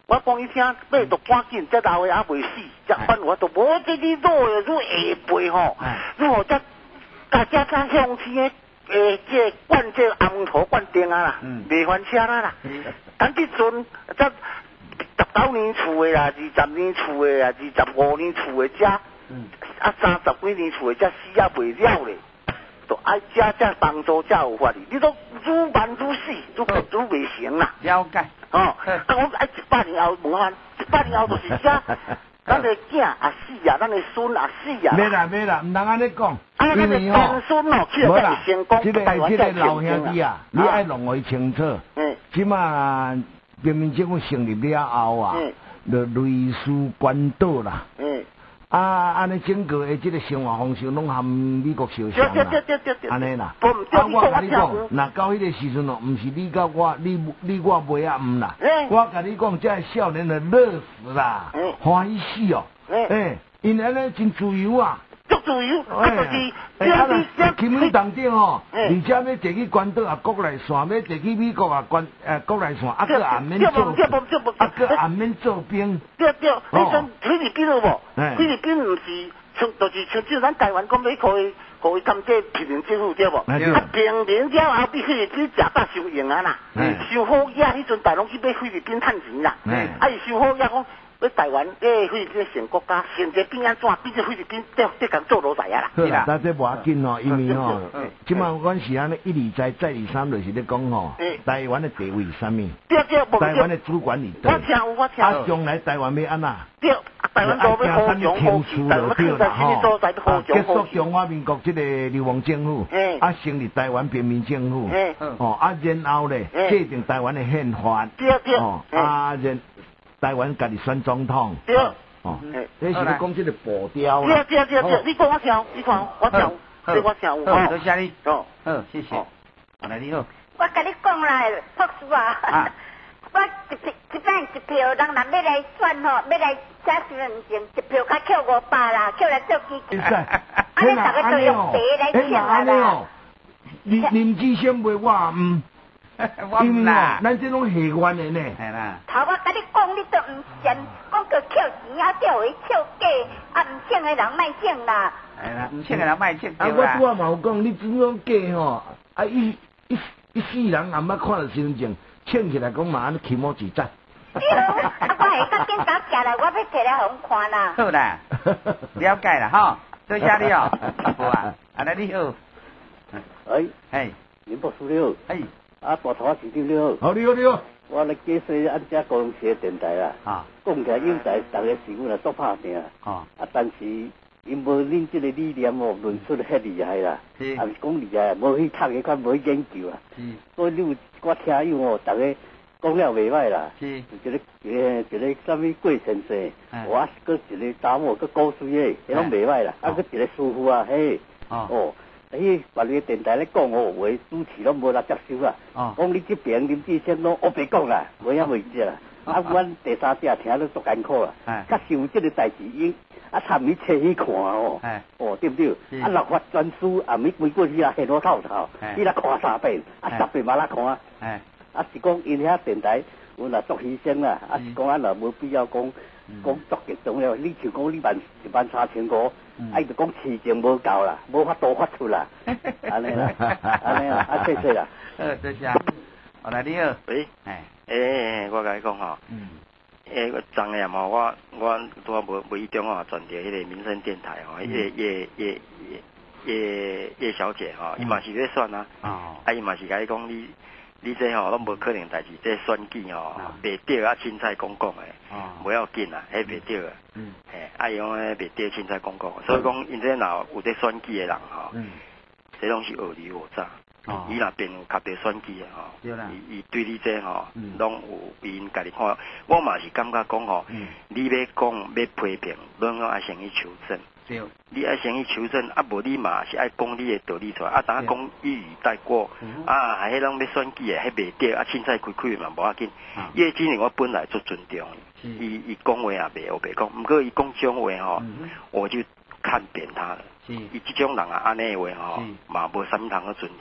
我讲伊听，买都赶紧，这老的还未死，这反我都无这你做的如下辈吼，如何这大家咱乡亲的诶，这灌这红头灌电啊啦，未翻车啦啦，等这阵这十九年厝的啦，二十年厝的啦，二十五年厝的遮，啊三十几年厝的遮死啊未了咧。都爱家家帮助才有法哩，你都愈办愈死，愈愈未成啦。 了解。 哦，啊我爱一百年后问翻，一百年后就是遮，咱的囝也死啊，咱的孙也死啊。 没啦没啦，唔通安尼讲。 啊，咱的子孙哦，去了才成功， 这个这个老兄弟啊，你爱弄会清楚。嗯。即马国民政府成立了后啊，就类似关岛啦。嗯。啊，安尼整个的这个生活方式拢含美国相像啦，安尼啦。啊，我甲你讲，若到迄个时阵哦，毋是你甲我，你你我袂啊毋啦。我甲你讲，这少年的乐死啦，欢喜死哦。诶，因安尼真自由啊。 足自由，啊就是， 哎啊，金门当顶吼，而且要坐去关岛啊，国内线，要坐去美国啊，关诶国内线，啊个也免做，啊个也免做兵。 对对，你像菲律宾好无？菲律宾毋是像，就是像像咱台湾讲要可以，可以甘这平民政府对无？啊平民了后比菲律宾食得收用啊啦，收好嘢，迄阵大陆去买菲律宾趁钱啦，啊伊收好嘢讲。要台湾诶，菲律宾成国家，现在变安怎？变做菲律宾得得共做老大啊啦！ 是啦，但这无要紧哦，因为吼，即马阮是安尼一而再再而三，就是咧讲吼，台湾的地位是啥物？ 对对， 台湾的主管理对。 我听有我听。 啊，将来台湾要安怎？ 对，台湾都要好强好强，台湾现在什么所在都好强好强。 结束中华民国这个流亡政府，啊，成立台湾平民政府，哦，啊，然后咧制定台湾的宪法， 对对， 哦，啊，然。台湾家己选总统， 对， 哦，这是你讲这个步调啦。对对对对，你讲我听，你讲我听，这我听有。 好，多谢你。 哦， 好，谢谢。好来，你好。 我跟你讲啦，博士啊，我一票一摆一票，人若要来选吼，要来写身份证，一票较扣五百啦，扣来做基金。啊，你大家都用茶来请啊啦。 你林志先袂我唔。因为哦，咱这种戏冤的呢， 系啦。 头我甲你讲，你都唔信，讲个扣钱啊，叫伊笑假，啊唔请的人卖请啦。 系啦，唔请的人卖请对啦。啊，我拄啊嘛有讲，你这种假吼，啊伊伊伊世人也毋捌看到身份证，请起来讲嘛，安尼起毛自责。 对，啊我下个警察寄来，我要摕来互伊看啦。 好啦，了解啦，吼，多谢你哦，好啊，啊来你好。 哎， 哎， 林博士你好。 哎。 啊，大头市长你好， 好你好你好， 我来解释安遮高雄市电台啦，啊，讲起来有台大家新闻来做拍拼，啊，啊，但是因无恁这个理念哦，论述遐厉害啦，也是讲厉害，无去读迄款，无去研究啊，所以你有我听友哦，大家讲了袂歹啦，是，一个一个一个什么郭先生，我搁一个查某搁高水诶，迄拢袂歹啦，啊，搁一个师傅啊，嘿，哦。迄别个电台咧讲哦，话主持拢无来接收啦。哦。讲你这边林志先拢我别讲啦，无遐回事啦。啊，阮第三者听都足艰苦啦。哎。较是有这个代志，因啊参去找去看哦。哎。哦，对不对？啊，立法专书啊，咪每过去啊，现我透透，你来看三遍，啊，十遍嘛来看。哎。啊，是讲因遐电台有若作牺牲啦，啊是讲啊，若无必要讲讲作极重要，你像讲你万一万三千五。啊，伊就讲市情无够啦，无法度发出啦，安尼啦，安尼啦，啊，谢谢啦。 呃，多谢。好来，你好。喂。哎。 诶，我甲你讲吼。嗯。诶，昨夜吼，我我拄无无意中哦，转着迄个民生电台吼，迄个叶叶叶叶叶小姐吼，伊嘛是咧选啊。哦。啊，伊嘛是甲你讲你。你这吼拢无可能代志，这选举吼袂对啊，凊彩讲讲诶，无要紧啦，迄袂对啊。嗯。嘿，啊用诶袂对，凊彩讲讲，所以讲因这若有在选举诶人吼，这拢是学理学早。哦。伊若边有较着选举诶吼，伊伊对你这吼，拢有因家己看。我嘛是感觉讲吼，你要讲要批评，拢要爱先去求证。对，你爱先去求证，啊无你嘛是爱讲你的道理出来，啊当讲一语带过，嗯、啊迄拢要选举的，迄袂对，啊凊彩开开嘛无要紧。伊个经理我本来做尊重，伊伊讲话也袂我袂讲，毋过伊讲这种话吼，嗯、我就看扁他了。伊即种人啊安尼的话吼，嘛无啥物通去尊重啊。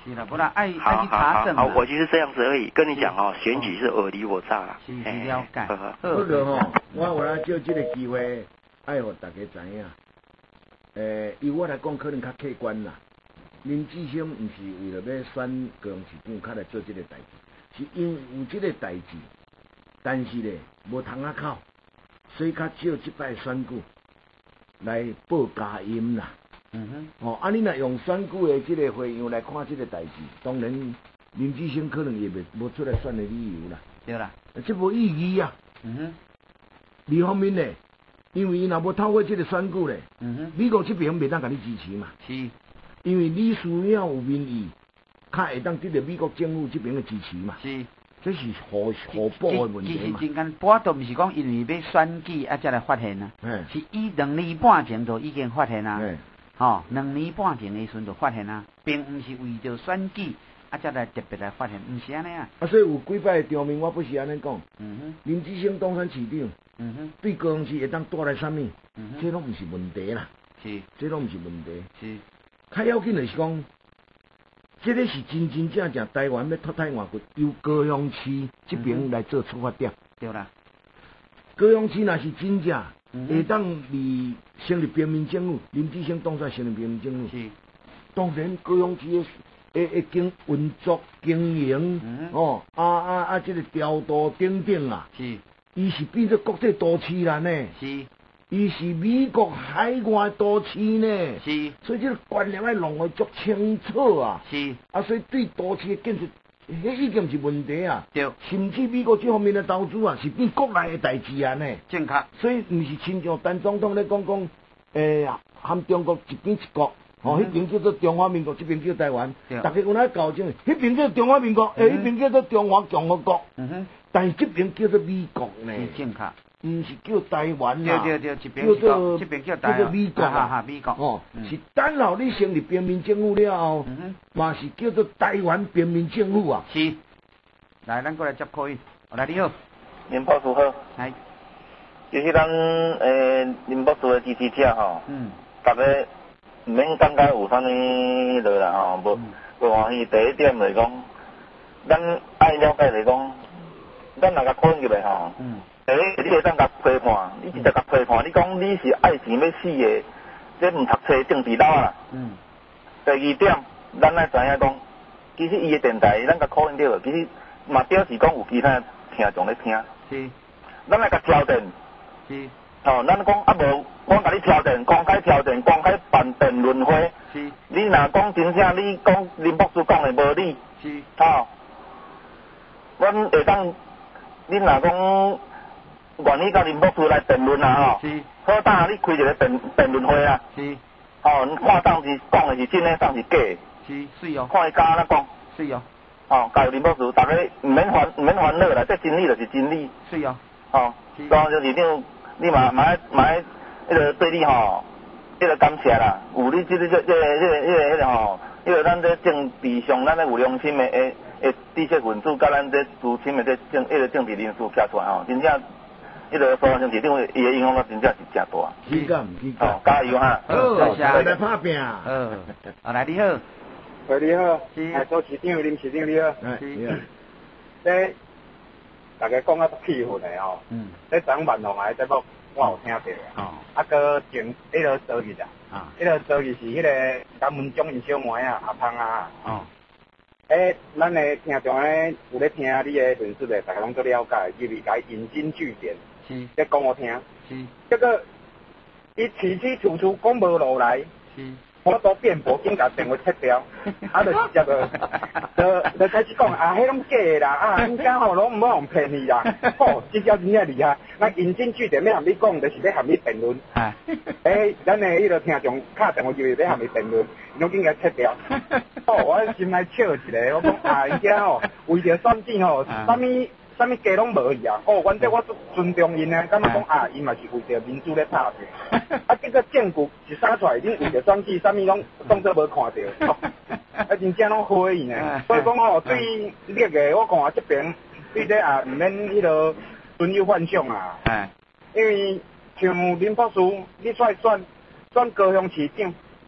是啦，不然爱爱好去查证好好，我就是这样子而已。跟你讲哦，选举是尔虞我诈啦。 是是了解。 好好。不过吼，我有来借这个机会，爱互大家知影。诶，以我来讲，可能较客观啦。林志兴毋是为了要选高雄市长，较来做这个代志，是因为有这个代志，但是咧无通啊靠，所以较少即摆选举来报佳音啦。 嗯哼。 哦，啊，你若用选举的这个会样来看这个代志，当然林志兴可能也袂无出来选的理由啦。 对啦。 这无意义啊。 嗯哼。 二方面咧，因为伊若无透过这个选举咧， 嗯哼， 美国这边袂当甲你支持嘛。 是。 因为你需要有民意，较会当得到美国政府这边的支持嘛。 是， 这是互互补的问题嘛。 其实真间半都毋是讲因为要选举啊才来发现啊，是伊两年半前就已经发现啊。吼、哦，两年半前的时阵就发现啊，并毋是为着选举啊才来特别来发现，毋是安尼啊。 啊，所以有几摆场面我不是安尼讲。 嗯哼。 林志兴当选市长。 嗯哼。 对高雄市会当带来啥物？ 嗯哼。 这拢毋是问题啦。 是。 这拢毋是问题。 是。 较要紧的是讲，这个是真真正正台湾要脱胎换骨，由高雄市这边来做出发点。 嗯、对啦， 高雄市若是真正会当离成立平民政府，林志兴当选成立平民政府， 是当然高雄市的会会经运作经营、 嗯、 哦啊啊啊，这个调度等等啊， 是， 伊是变做国际都市啦呢。 是。 伊是美国海外都市呢， 是， 所以这个观念要弄得足清楚啊。 是， 啊，所以对都市的建设，迄已经是问题啊。 对， 甚至美国这方面的投资啊，是变国内的代志啊呢。 正确。 所以毋是亲像陈总统咧讲讲，诶、欸，含中国一边一国，哦，迄、嗯、边叫做中华民国，这边叫台湾，大家有哪搞清？迄边叫中华民国，诶、嗯，迄边叫做中华共和国。嗯哼。但是这边叫做美国呢。 是正确。 毋是叫台湾啦， 对对对， 叫做这边叫台湾， 叫做美国哈哈，美国哦，嗯、是等候你成立平民政府了后，嘛、嗯、是叫做台湾平民政府啊。 是，来，咱过来接可以，来你好， 林博士好， 来， 就是咱诶林博士的支持者吼， 嗯， 大家毋免感觉有啥物落啦吼，无无欢喜。第一點嚟講，咱愛了解嚟講，咱若甲考入嚟吼。嗯。誒，你會當甲批判，你直接甲批判，你講你是愛錢要死的，這唔讀冊政治佬啦。嗯。第二點，咱愛知影講，其實伊的電台，咱甲考慮到，其實嘛表示講有其他聽眾咧聽。是。咱愛甲調電。是。哦，咱講啊無，我甲你調電，公開調電，公開辦辯論會。是。你若講真正，你講林博士講的無理。是。哦。阮會當，你若講。願意甲林博士來辯論啊！吼，好等下你開一個辯辯論會啊！是，哦，看當時講的是真的，當是假的。是，是哦。看伊敢安怎講？是哦。哦，甲林博士，大家唔免煩唔免煩惱啦，這真理就是真理。是哦。哦，當就是你你嘛嘛愛嘛愛，迄個對你吼，迄個感謝啦。有你即個即個即個即個迄個吼，迄個咱這政治上咱咧有良心的誒誒知識分子，甲咱這資深的這政迄個政治人士徛出來吼，真正。迄個所長市長，伊個影響力真正是誠大。 是咁，是咁。 哦，加油哈！ 好，來來拍拼。 好，啊來你好。 喂，你好。是。係蘇市長，林市長你好。係。你好。咧，大家講啊氣氛的吼。嗯。咧張萬隆來節目，我有聽到。哦。啊個前迄個周日啊。啊。迄個周日是迄個金門中因小妹啊，阿芳啊。哦。誒，咱的聽眾咧有咧聽你的論述的，大家攏做了解，入嚟解引經據典。是，你講我聽。是，這個伊起起處處講無落來，是，我都辯駁，緊甲電話切掉，啊，就是這個，就就開始講啊，迄種假的啦，啊，應該吼攏唔好用騙你啦，吼，這叫真正厲害。那引經據典要含你講，就是要含你辯論。係，誒，咱的迄個聽眾敲電話入嚟要含你辯論，攏緊甲切掉。哦，我心內笑一個，我講啊，伊遮吼為着選舉吼，啥物。啥物家攏無去啊！哦，反正我尊重因呢，感覺講啊，伊嘛是為着民主咧拍拼。啊，結果政局一生出來，恁為着選舉，啥物攏當作無看到，哦、啊，真正攏火伊呢。所以講哦，對你個我看這邊對這啊，毋免迄個存有幻想啊。因為像林博士，你出來選選高雄市長，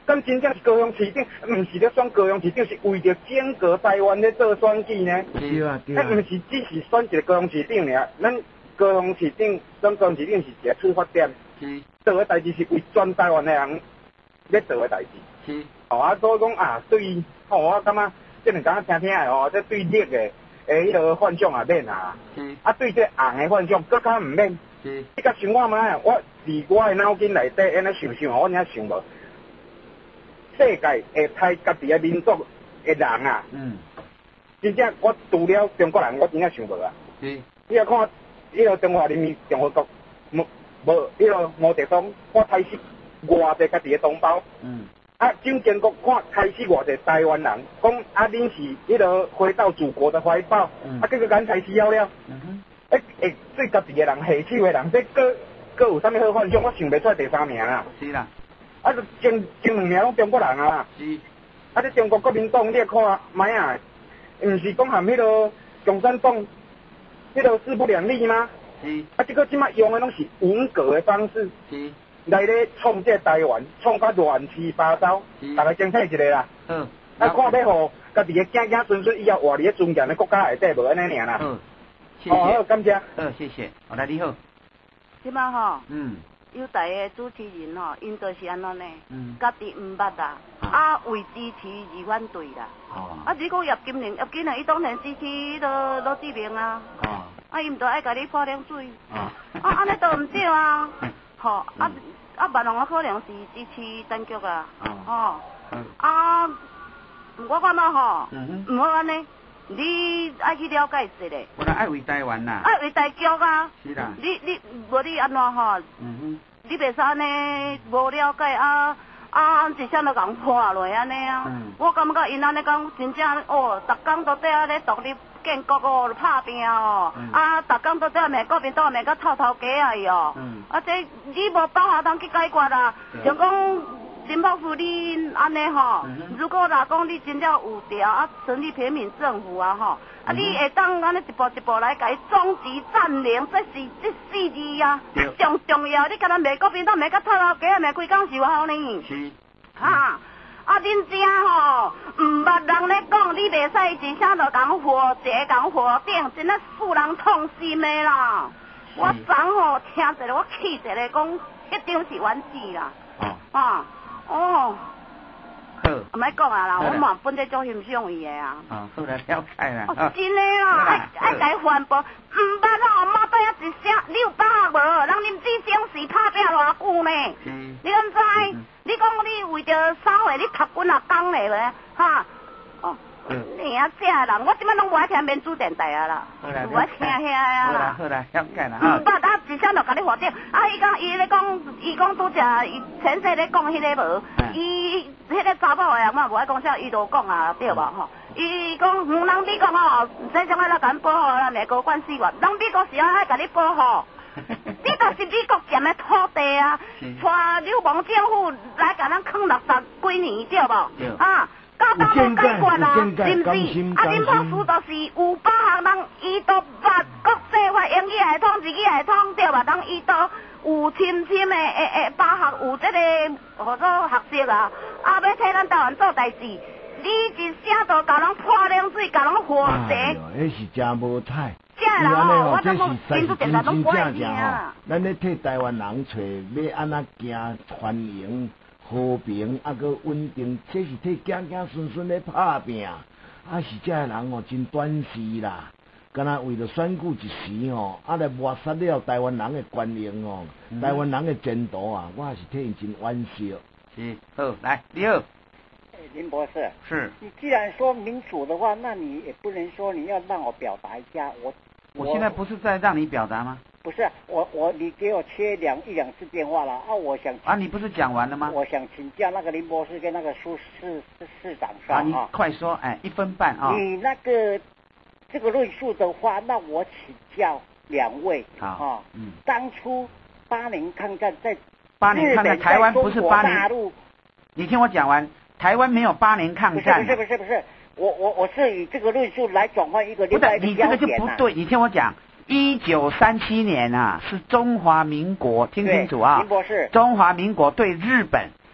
咁真正是高雄市长，唔是咧选高雄市长，是为着整个台湾咧做选举呢。 对啊，对啊。迄唔是只是选一个高雄市长尔，咱高雄市长选高雄市长是一个出发点。 是。 做嘅代志是为全台湾的人咧做嘅代志。 是。 哦，啊，所以讲啊，对，哦，我感觉即两讲听听的哦，这对绿的诶，迄个幻想也免啊。 是。啊， 对这红的幻想更加唔免。 是。 你甲想我嘛，我伫我的脑筋内底安尼想想，我安尼想无。世界会派家己的民族的人啊，嗯，真正我除了中国人，我真正想无啊。 是。 你啊看，迄个中华人民共和国无无迄个毛泽东，看开始偌济家己的同胞。嗯。啊，蒋经国看开始偌济台湾人，讲啊，恁是迄个回到祖国的怀抱，嗯、啊，结果咱开始了了。嗯哼。诶诶，对家己的人下手的人，这个个有啥物好幻想？我想袂出来第三名啦。 是啦。 啊，就前前两名拢中国人啊！是。啊，这中国国民党，你看卖啊，毋是讲含迄个共产党，迄个势不两立吗？是。啊，这个即摆用的拢是文革的方式。是。来咧创这台湾，创甲乱七八糟。是。大家精彩一个啦。嗯。啊，看要互家己的子子孙孙以后活伫咧尊严的国家内底，无安尼尔啦。嗯。谢谢。哦，好，感谢。 嗯，谢谢。好来，你好。 即摆吼。嗯。有台个主持人吼，因就是安怎呢？嗯，家己毋捌啦，啊为支持而反对啦。哦。啊，如果叶金玲，叶金玲伊当然支持迄个罗志明啊。哦。啊，伊毋着爱甲你泼冷水。哦。啊，安尼都毋对啊。吼，啊啊，万隆可能是支持陈菊啊。哦。嗯。啊，我感觉吼，毋好安尼。你爱去了解一下。 我来爱为台湾啦。 爱为台剧啊。 是啦。 你你无你安怎吼？嗯哼。你袂使安尼无了解啊啊！一声就共破落安尼啊。嗯。我感觉因安尼讲真正哦，逐工都在啊咧独立建国哦，拍拼哦。嗯。啊，逐工都在骂国民党骂到臭头家啊伊哦。嗯。啊，这你无办法通去解决啦。像讲。林伯父，你安尼吼，如果若讲你真正有调啊，成立平民政府啊吼，啊你会当安尼一步一步来甲伊终极占领，这是这四字啊，上重要。你敢若骂国民党骂到透头家，骂规工是有效呢？是。哈，啊恁遮吼，毋捌人咧讲，你袂使一声就讲火者讲火顶，真啊妇人痛心的啦。我昨吼听一个，我气一个讲，迄张是冤死啦。哦。啊。哦，好，唔爱讲啊啦，我嘛本来做欣赏伊的啊。 哦，好来了解啦。 哦，真的啦，爱爱甲伊反驳，唔捌哦，莫对啊一声，你有把握无？人恁这省市拍拼偌久呢？嗯。你敢知？你讲你为着啥货？你读几啊工嘞咧？哈？哦。你啊这人，我即摆拢无爱听民主电台啊啦，无爱听遐啊啦。 好啦，了解啦。 唔捌啊，一声就甲你否定。啊，伊讲伊咧讲，伊讲拄只，伊前世咧讲迄个无，伊迄个查某个嘛无爱讲啥，伊都讲啊，对无吼？伊讲，嗯，人美国吼，唔使种爱来甲咱保护啦，美国管死我，人美国是爱甲你保护。你就是美国占的土地啊，带流氓政府来甲咱坑六十几年，对无？啊。到当要解决啦，是毋是？啊，恁博士就是有把学人伊都捌国际法、英语系统、日语系统，对吧？人伊都有深深的诶诶把学，有这个号做学习啊。啊，要替咱台湾做代志，你一声就甲人泼冷水，甲人火蛇。 哎呦，迄是真无彩。 这啦吼，我怎么民主电台拢不爱听啊？咱咧替台湾人找要安怎行欢迎。和平啊，个稳定，这是替囝囝孙孙咧拍拼，啊是这人哦真短视啦，敢若为了选举一时哦，啊来抹杀了台湾人的权利哦，嗯、台湾人的前途啊，我也是替因真惋惜。 是，好，来，你好。 林博士， 是你既然说民主的话，那你也不能说你要让我表达一下我。 我现在不是在让你表达吗？ 不是，我我你给我切两一两次电话了啊！我想啊，你不是讲完了吗？ 我想请教那个林博士跟那个苏市市长上啊，你快说，哎，一分半啊。 你那个这个论述的话，那我请教两位啊，嗯， 当初八年抗战在八年抗战，台湾不是八年大陆，你听我讲完，台湾没有八年抗战， 不是不是不是不是，我我我是以这个论述来转换一个另外一个焦点啊。你这个就不对，你听我讲。一九三七年啊，是中华民国，听清楚啊！ 林博士， 中华民国对日本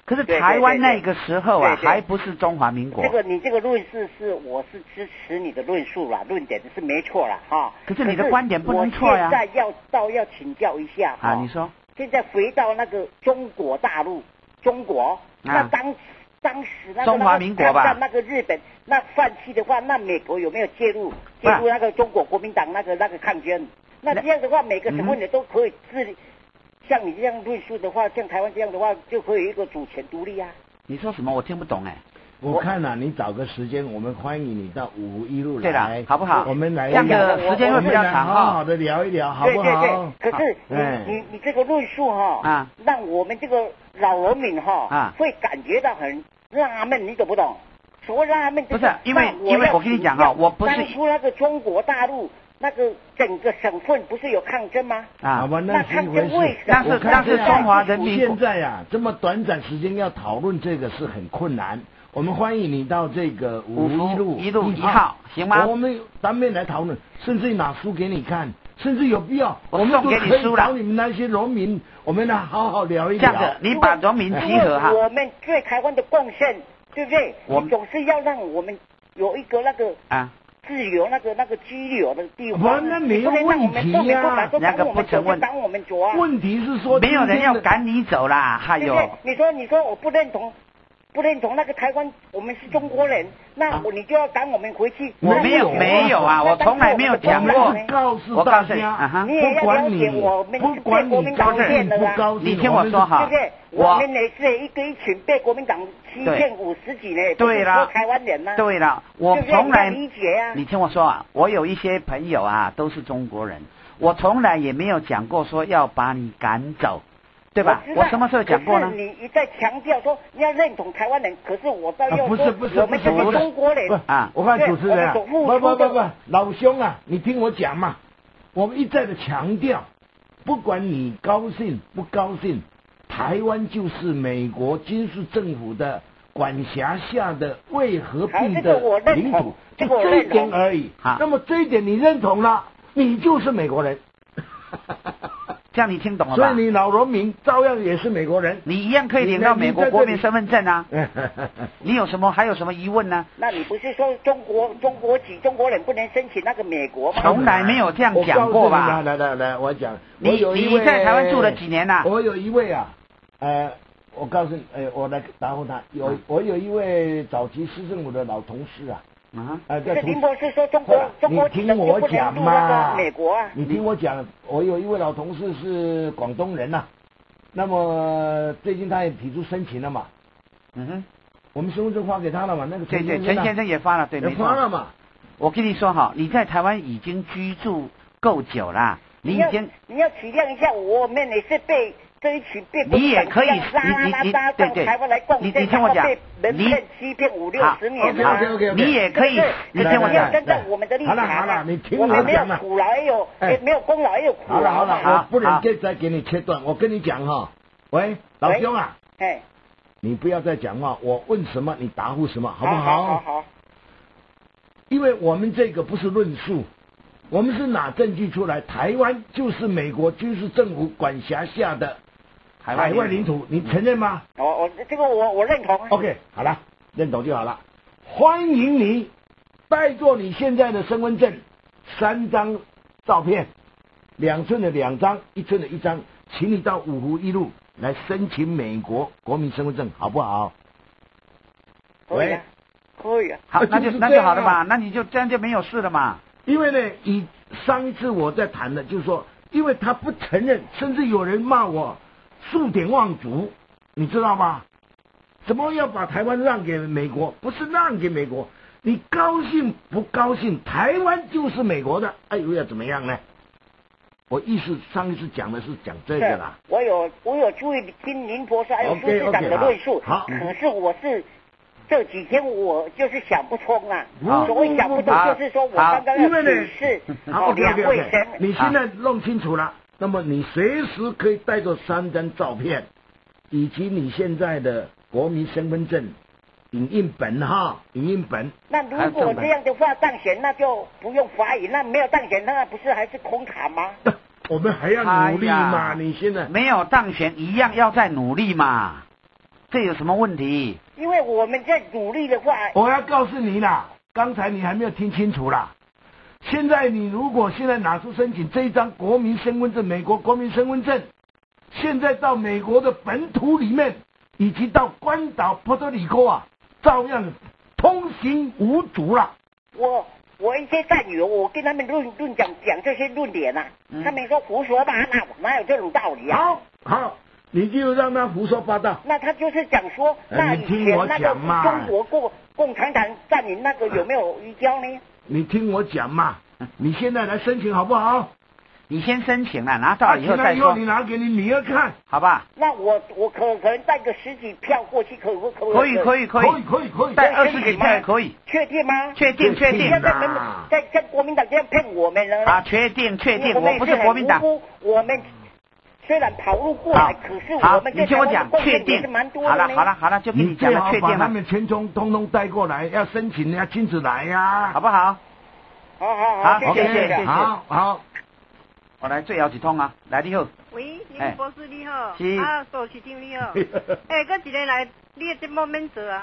可是台湾那个时候啊，还不是中华民国。 这个你这个论述是，我是支持你的论述啦，论点是没错啦，哈。 可是你的观点不能错呀。 我现在要到要请教一下哈。 啊，你说。 现在回到那个中国大陆，中国，那当当时那个中华民国吧， 那个日本那放弃的话，那美国有没有介入介入那个中国国民党那个那个抗争？那这样的话，每个省份的都可以自立。像你这样论述的话，像台湾这样的话，就可以一个主权独立啊。 你说什么？我听不懂哎。 我看啊，你找个时间，我们欢迎你到五湖一路来， 对的，好不好？ 我们来这样的时间会比较长， 好好的聊一聊，好不好？ 对对对。可是你你你这个论述哈，啊，让我们这个老人民哈，啊，会感觉到很纳闷，你懂不懂？所谓纳闷， 不是因为因为我跟你讲哈，我不是当初那个中国大陆。那个整个省份不是有抗争吗？ 啊， 那抗争为什么？ 但是但是中华人民现在啊，这么短暂时间要讨论这个是很困难。我们欢迎你到这个五湖一路一路一号，行吗？ 我们当面来讨论，甚至拿书给你看，甚至有必要， 我们送给你书了。 找你们那些农民，我们来好好聊一聊。这样子，你把农民集合哈。 我们对台湾的贡献，对不对？我们总是要让我们有一个那个啊。自由那个那个居留的地方， 那没有问题呀， 那个不成问。 当我们走啊。 问题是说， 没有人要赶你走啦，还有。 你说你说我不认同，不认同那个台湾，我们是中国人，那我你就要赶我们回去。 我没有没有啊，我从来没有讲过。 告诉大家， 你也要了解我们是被国民党骗的啦。 你听我说哈， 对不对？我们也是一个一群被国民党欺骗五十几年， 对了， 台湾人呐。 对了，我从来理解啊。 你听我说啊，我有一些朋友啊，都是中国人，我从来也没有讲过说要把你赶走，对吧？我什么时候讲过呢？ 你一再强调说你要认同台湾人，可是我倒要说， 不是不是我们这是中国人啊！我看主持人啊，不不不不，老兄啊，你听我讲嘛，我们一再的强调，不管你高兴不高兴。台湾就是美国军事政府的管辖下的未合并的领土，就这一点而已。那么这一点你认同了，你就是美国人。 这样你听懂了吧？ 所以你老农民照样也是美国人， 你一样可以领到美国国民身份证啊。你有什么还有什么疑问呢？ 那你不是说中国中国籍中国人不能申请那个美国吗？ 从来没有这样讲过吧？ 来来来，我讲， 你你在台湾住了几年呐？ 我有一位啊。呃，我告诉你，呃，我来答复他。有，我有一位早期市政府的老同事啊，啊，呃， 在林博士说中国，中国你听我讲嘛， 美国啊， 你听我讲，我有一位老同事是广东人呐、啊，那么最近他也提出申请了嘛，嗯哼，我们身份证发给他了嘛，那个对对，陈先生也发了，对，没错，发了嘛。 我跟你说哈，你在台湾已经居住够久了，你已经你要体谅一下，我们也是被。这一群被你也可以，你你你对对，你你听我讲，你欺骗五六十年了， 你也可以，你听我讲， 站在我们的立场， 好了好了，你听我讲嘛，我们没有苦劳也有，哎，没有功劳也有苦劳。 好了好了，我不能再给你切断，我跟你讲哈，喂，老兄啊， 哎， 你不要再讲话，我问什么你答复什么，好不好？ 好好好。 因为我们这个不是论述。我们是拿证据出来，台湾就是美国军事政府管辖下的海外领土，你承认吗？ 我我这个我我认同。 OK， 好了，认同就好了。欢迎你带着你现在的身份证，三张照片，两寸的两张，一寸的一张，请你到五湖一路来申请美国国民身份证，好不好？ 可以啊，可以啊。 好，那就那就好了嘛，那你就这样就没有事了嘛。 因为呢，以上一次我在谈的，就是说，因为他不承认，甚至有人骂我数典忘祖，你知道吗？怎么要把台湾让给美国？不是让给美国，你高兴不高兴？台湾就是美国的，哎呦，要怎么样呢？我意思上一次讲的是讲这个啦。 我有我有注意听林博士还有苏市长的论述， okay, okay, 好， 可是我是。这几天我就是想不通啊，所谓想不通就是说我刚刚要解释好两位神。 你现在弄清楚了，那么你随时可以带着三张照片，以及你现在的国民身份证影印本哈，影印本。 那如果这样的话当选，那就不用法语，那没有当选，那不是还是空卡吗？ 我们还要努力嘛，你现在没有当选一样要再努力嘛。 这有什么问题？ 因为我们在努力的话， 我要告诉你啦，刚才你还没有听清楚啦。现在你如果现在拿出申请这一张国民身份证，美国国民身份证，现在到美国的本土里面，以及到关岛、波多黎各啊，照样通行无阻了。 我我一些战友，我跟他们论论讲讲这些论点啊，嗯、他们说胡说八道，哪有这种道理啊？ 好，好，你就让他胡说八道。 那他就是讲说，那以前那个中国共共产党占领那个有没有移交呢？ 你听我讲嘛，你现在来申请好不好？ 你先申请了，拿到了以后再说。 以后你拿给你女儿看， 好吧？ 那我我可可能带个十几票过去，可不可可以？可以可以可以可以可以， 带二十几票也可以。 确定吗？ 确定确定。 在在在国民党这样骗我们了。 啊，确定确定，我不是国民党。 我们虽然跑路过来，可是我们你听我讲，确定。好了好了好了，就跟你讲了，确定了。 把他们全中通通带过来，要申请要亲自来呀， 好不好？ 好好好，谢谢谢谢， 好好。 我来最后一通啊，来你好。 喂，林博士你好。 是。 啊，苏市长你好。哎，搁一个来，你的节目免做啊。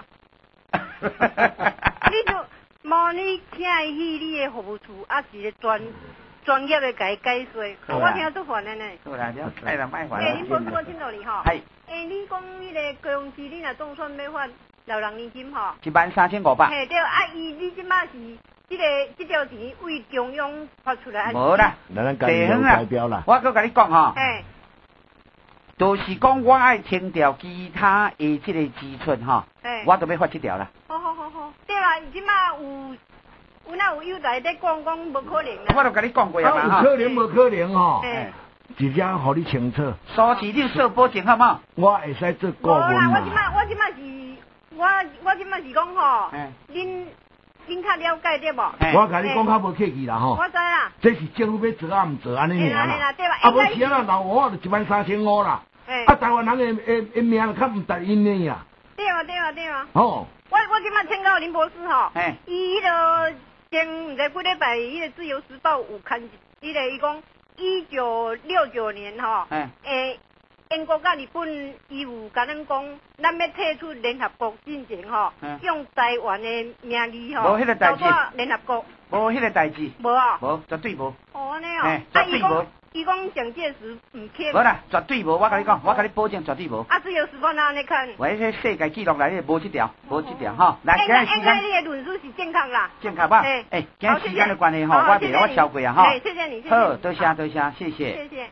你就无你请伊去你的服务处，啊是个专专业的甲伊解说，我听都烦的呢。 好啦，了，哎啦，卖烦。 哎，林博士我请教你吼。 系。 哎，你讲迄个高雄市，你若总算要发老人年金吼？ 一万三千五百。 嘿对，啊伊你即马是。这个这条钱为中央发出来， 无啦， 地方啊， 我搁甲你讲吼， 哎， 就是讲我爱清掉其他的这个支出吼，我都要发这条啦。 好好好好，对啦，即马有有哪有友台在讲讲无可能啦。 我都甲你讲过啊嘛， 有可能无可能吼，直接互你清楚。 所以你设保证好吗？ 我会使做顾问啦。我即马我即马是，我我即马是讲吼，恁。恁较了解对无？ 我甲你讲较无客气啦吼。 我知啦。 这是政府要做啊，毋做安尼尔啦。 啊，无钱啦，老我就一万三千五啦。啊，台湾人的的的命较毋值因的呀。 对啊对啊对啊。 哦。 我我即摆请教林博士吼，伊迄个前毋知几礼拜，迄个《自由时报》有刊，迄个伊讲一九六九年吼，诶。英国甲日本，伊有甲咱讲，咱要退出联合国进前吼，用台湾的名义吼， 无迄个代志， 联合国， 无迄个代志， 无啊， 无绝对无。 哦，安尼哦， 绝对无。 伊讲蒋介石唔欠。 无啦，绝对无，我甲你讲，我甲你保证绝对无。 啊，自由时报哪安尼看？ 喂，迄世界纪录内底无这条，无这条吼。来， 今日时间。你的论述是健康啦。 健康吧？诶，今日时间的关系吼，我袂我超过啊吼。 谢谢你，谢谢。 好，多谢多谢，谢谢。 谢谢。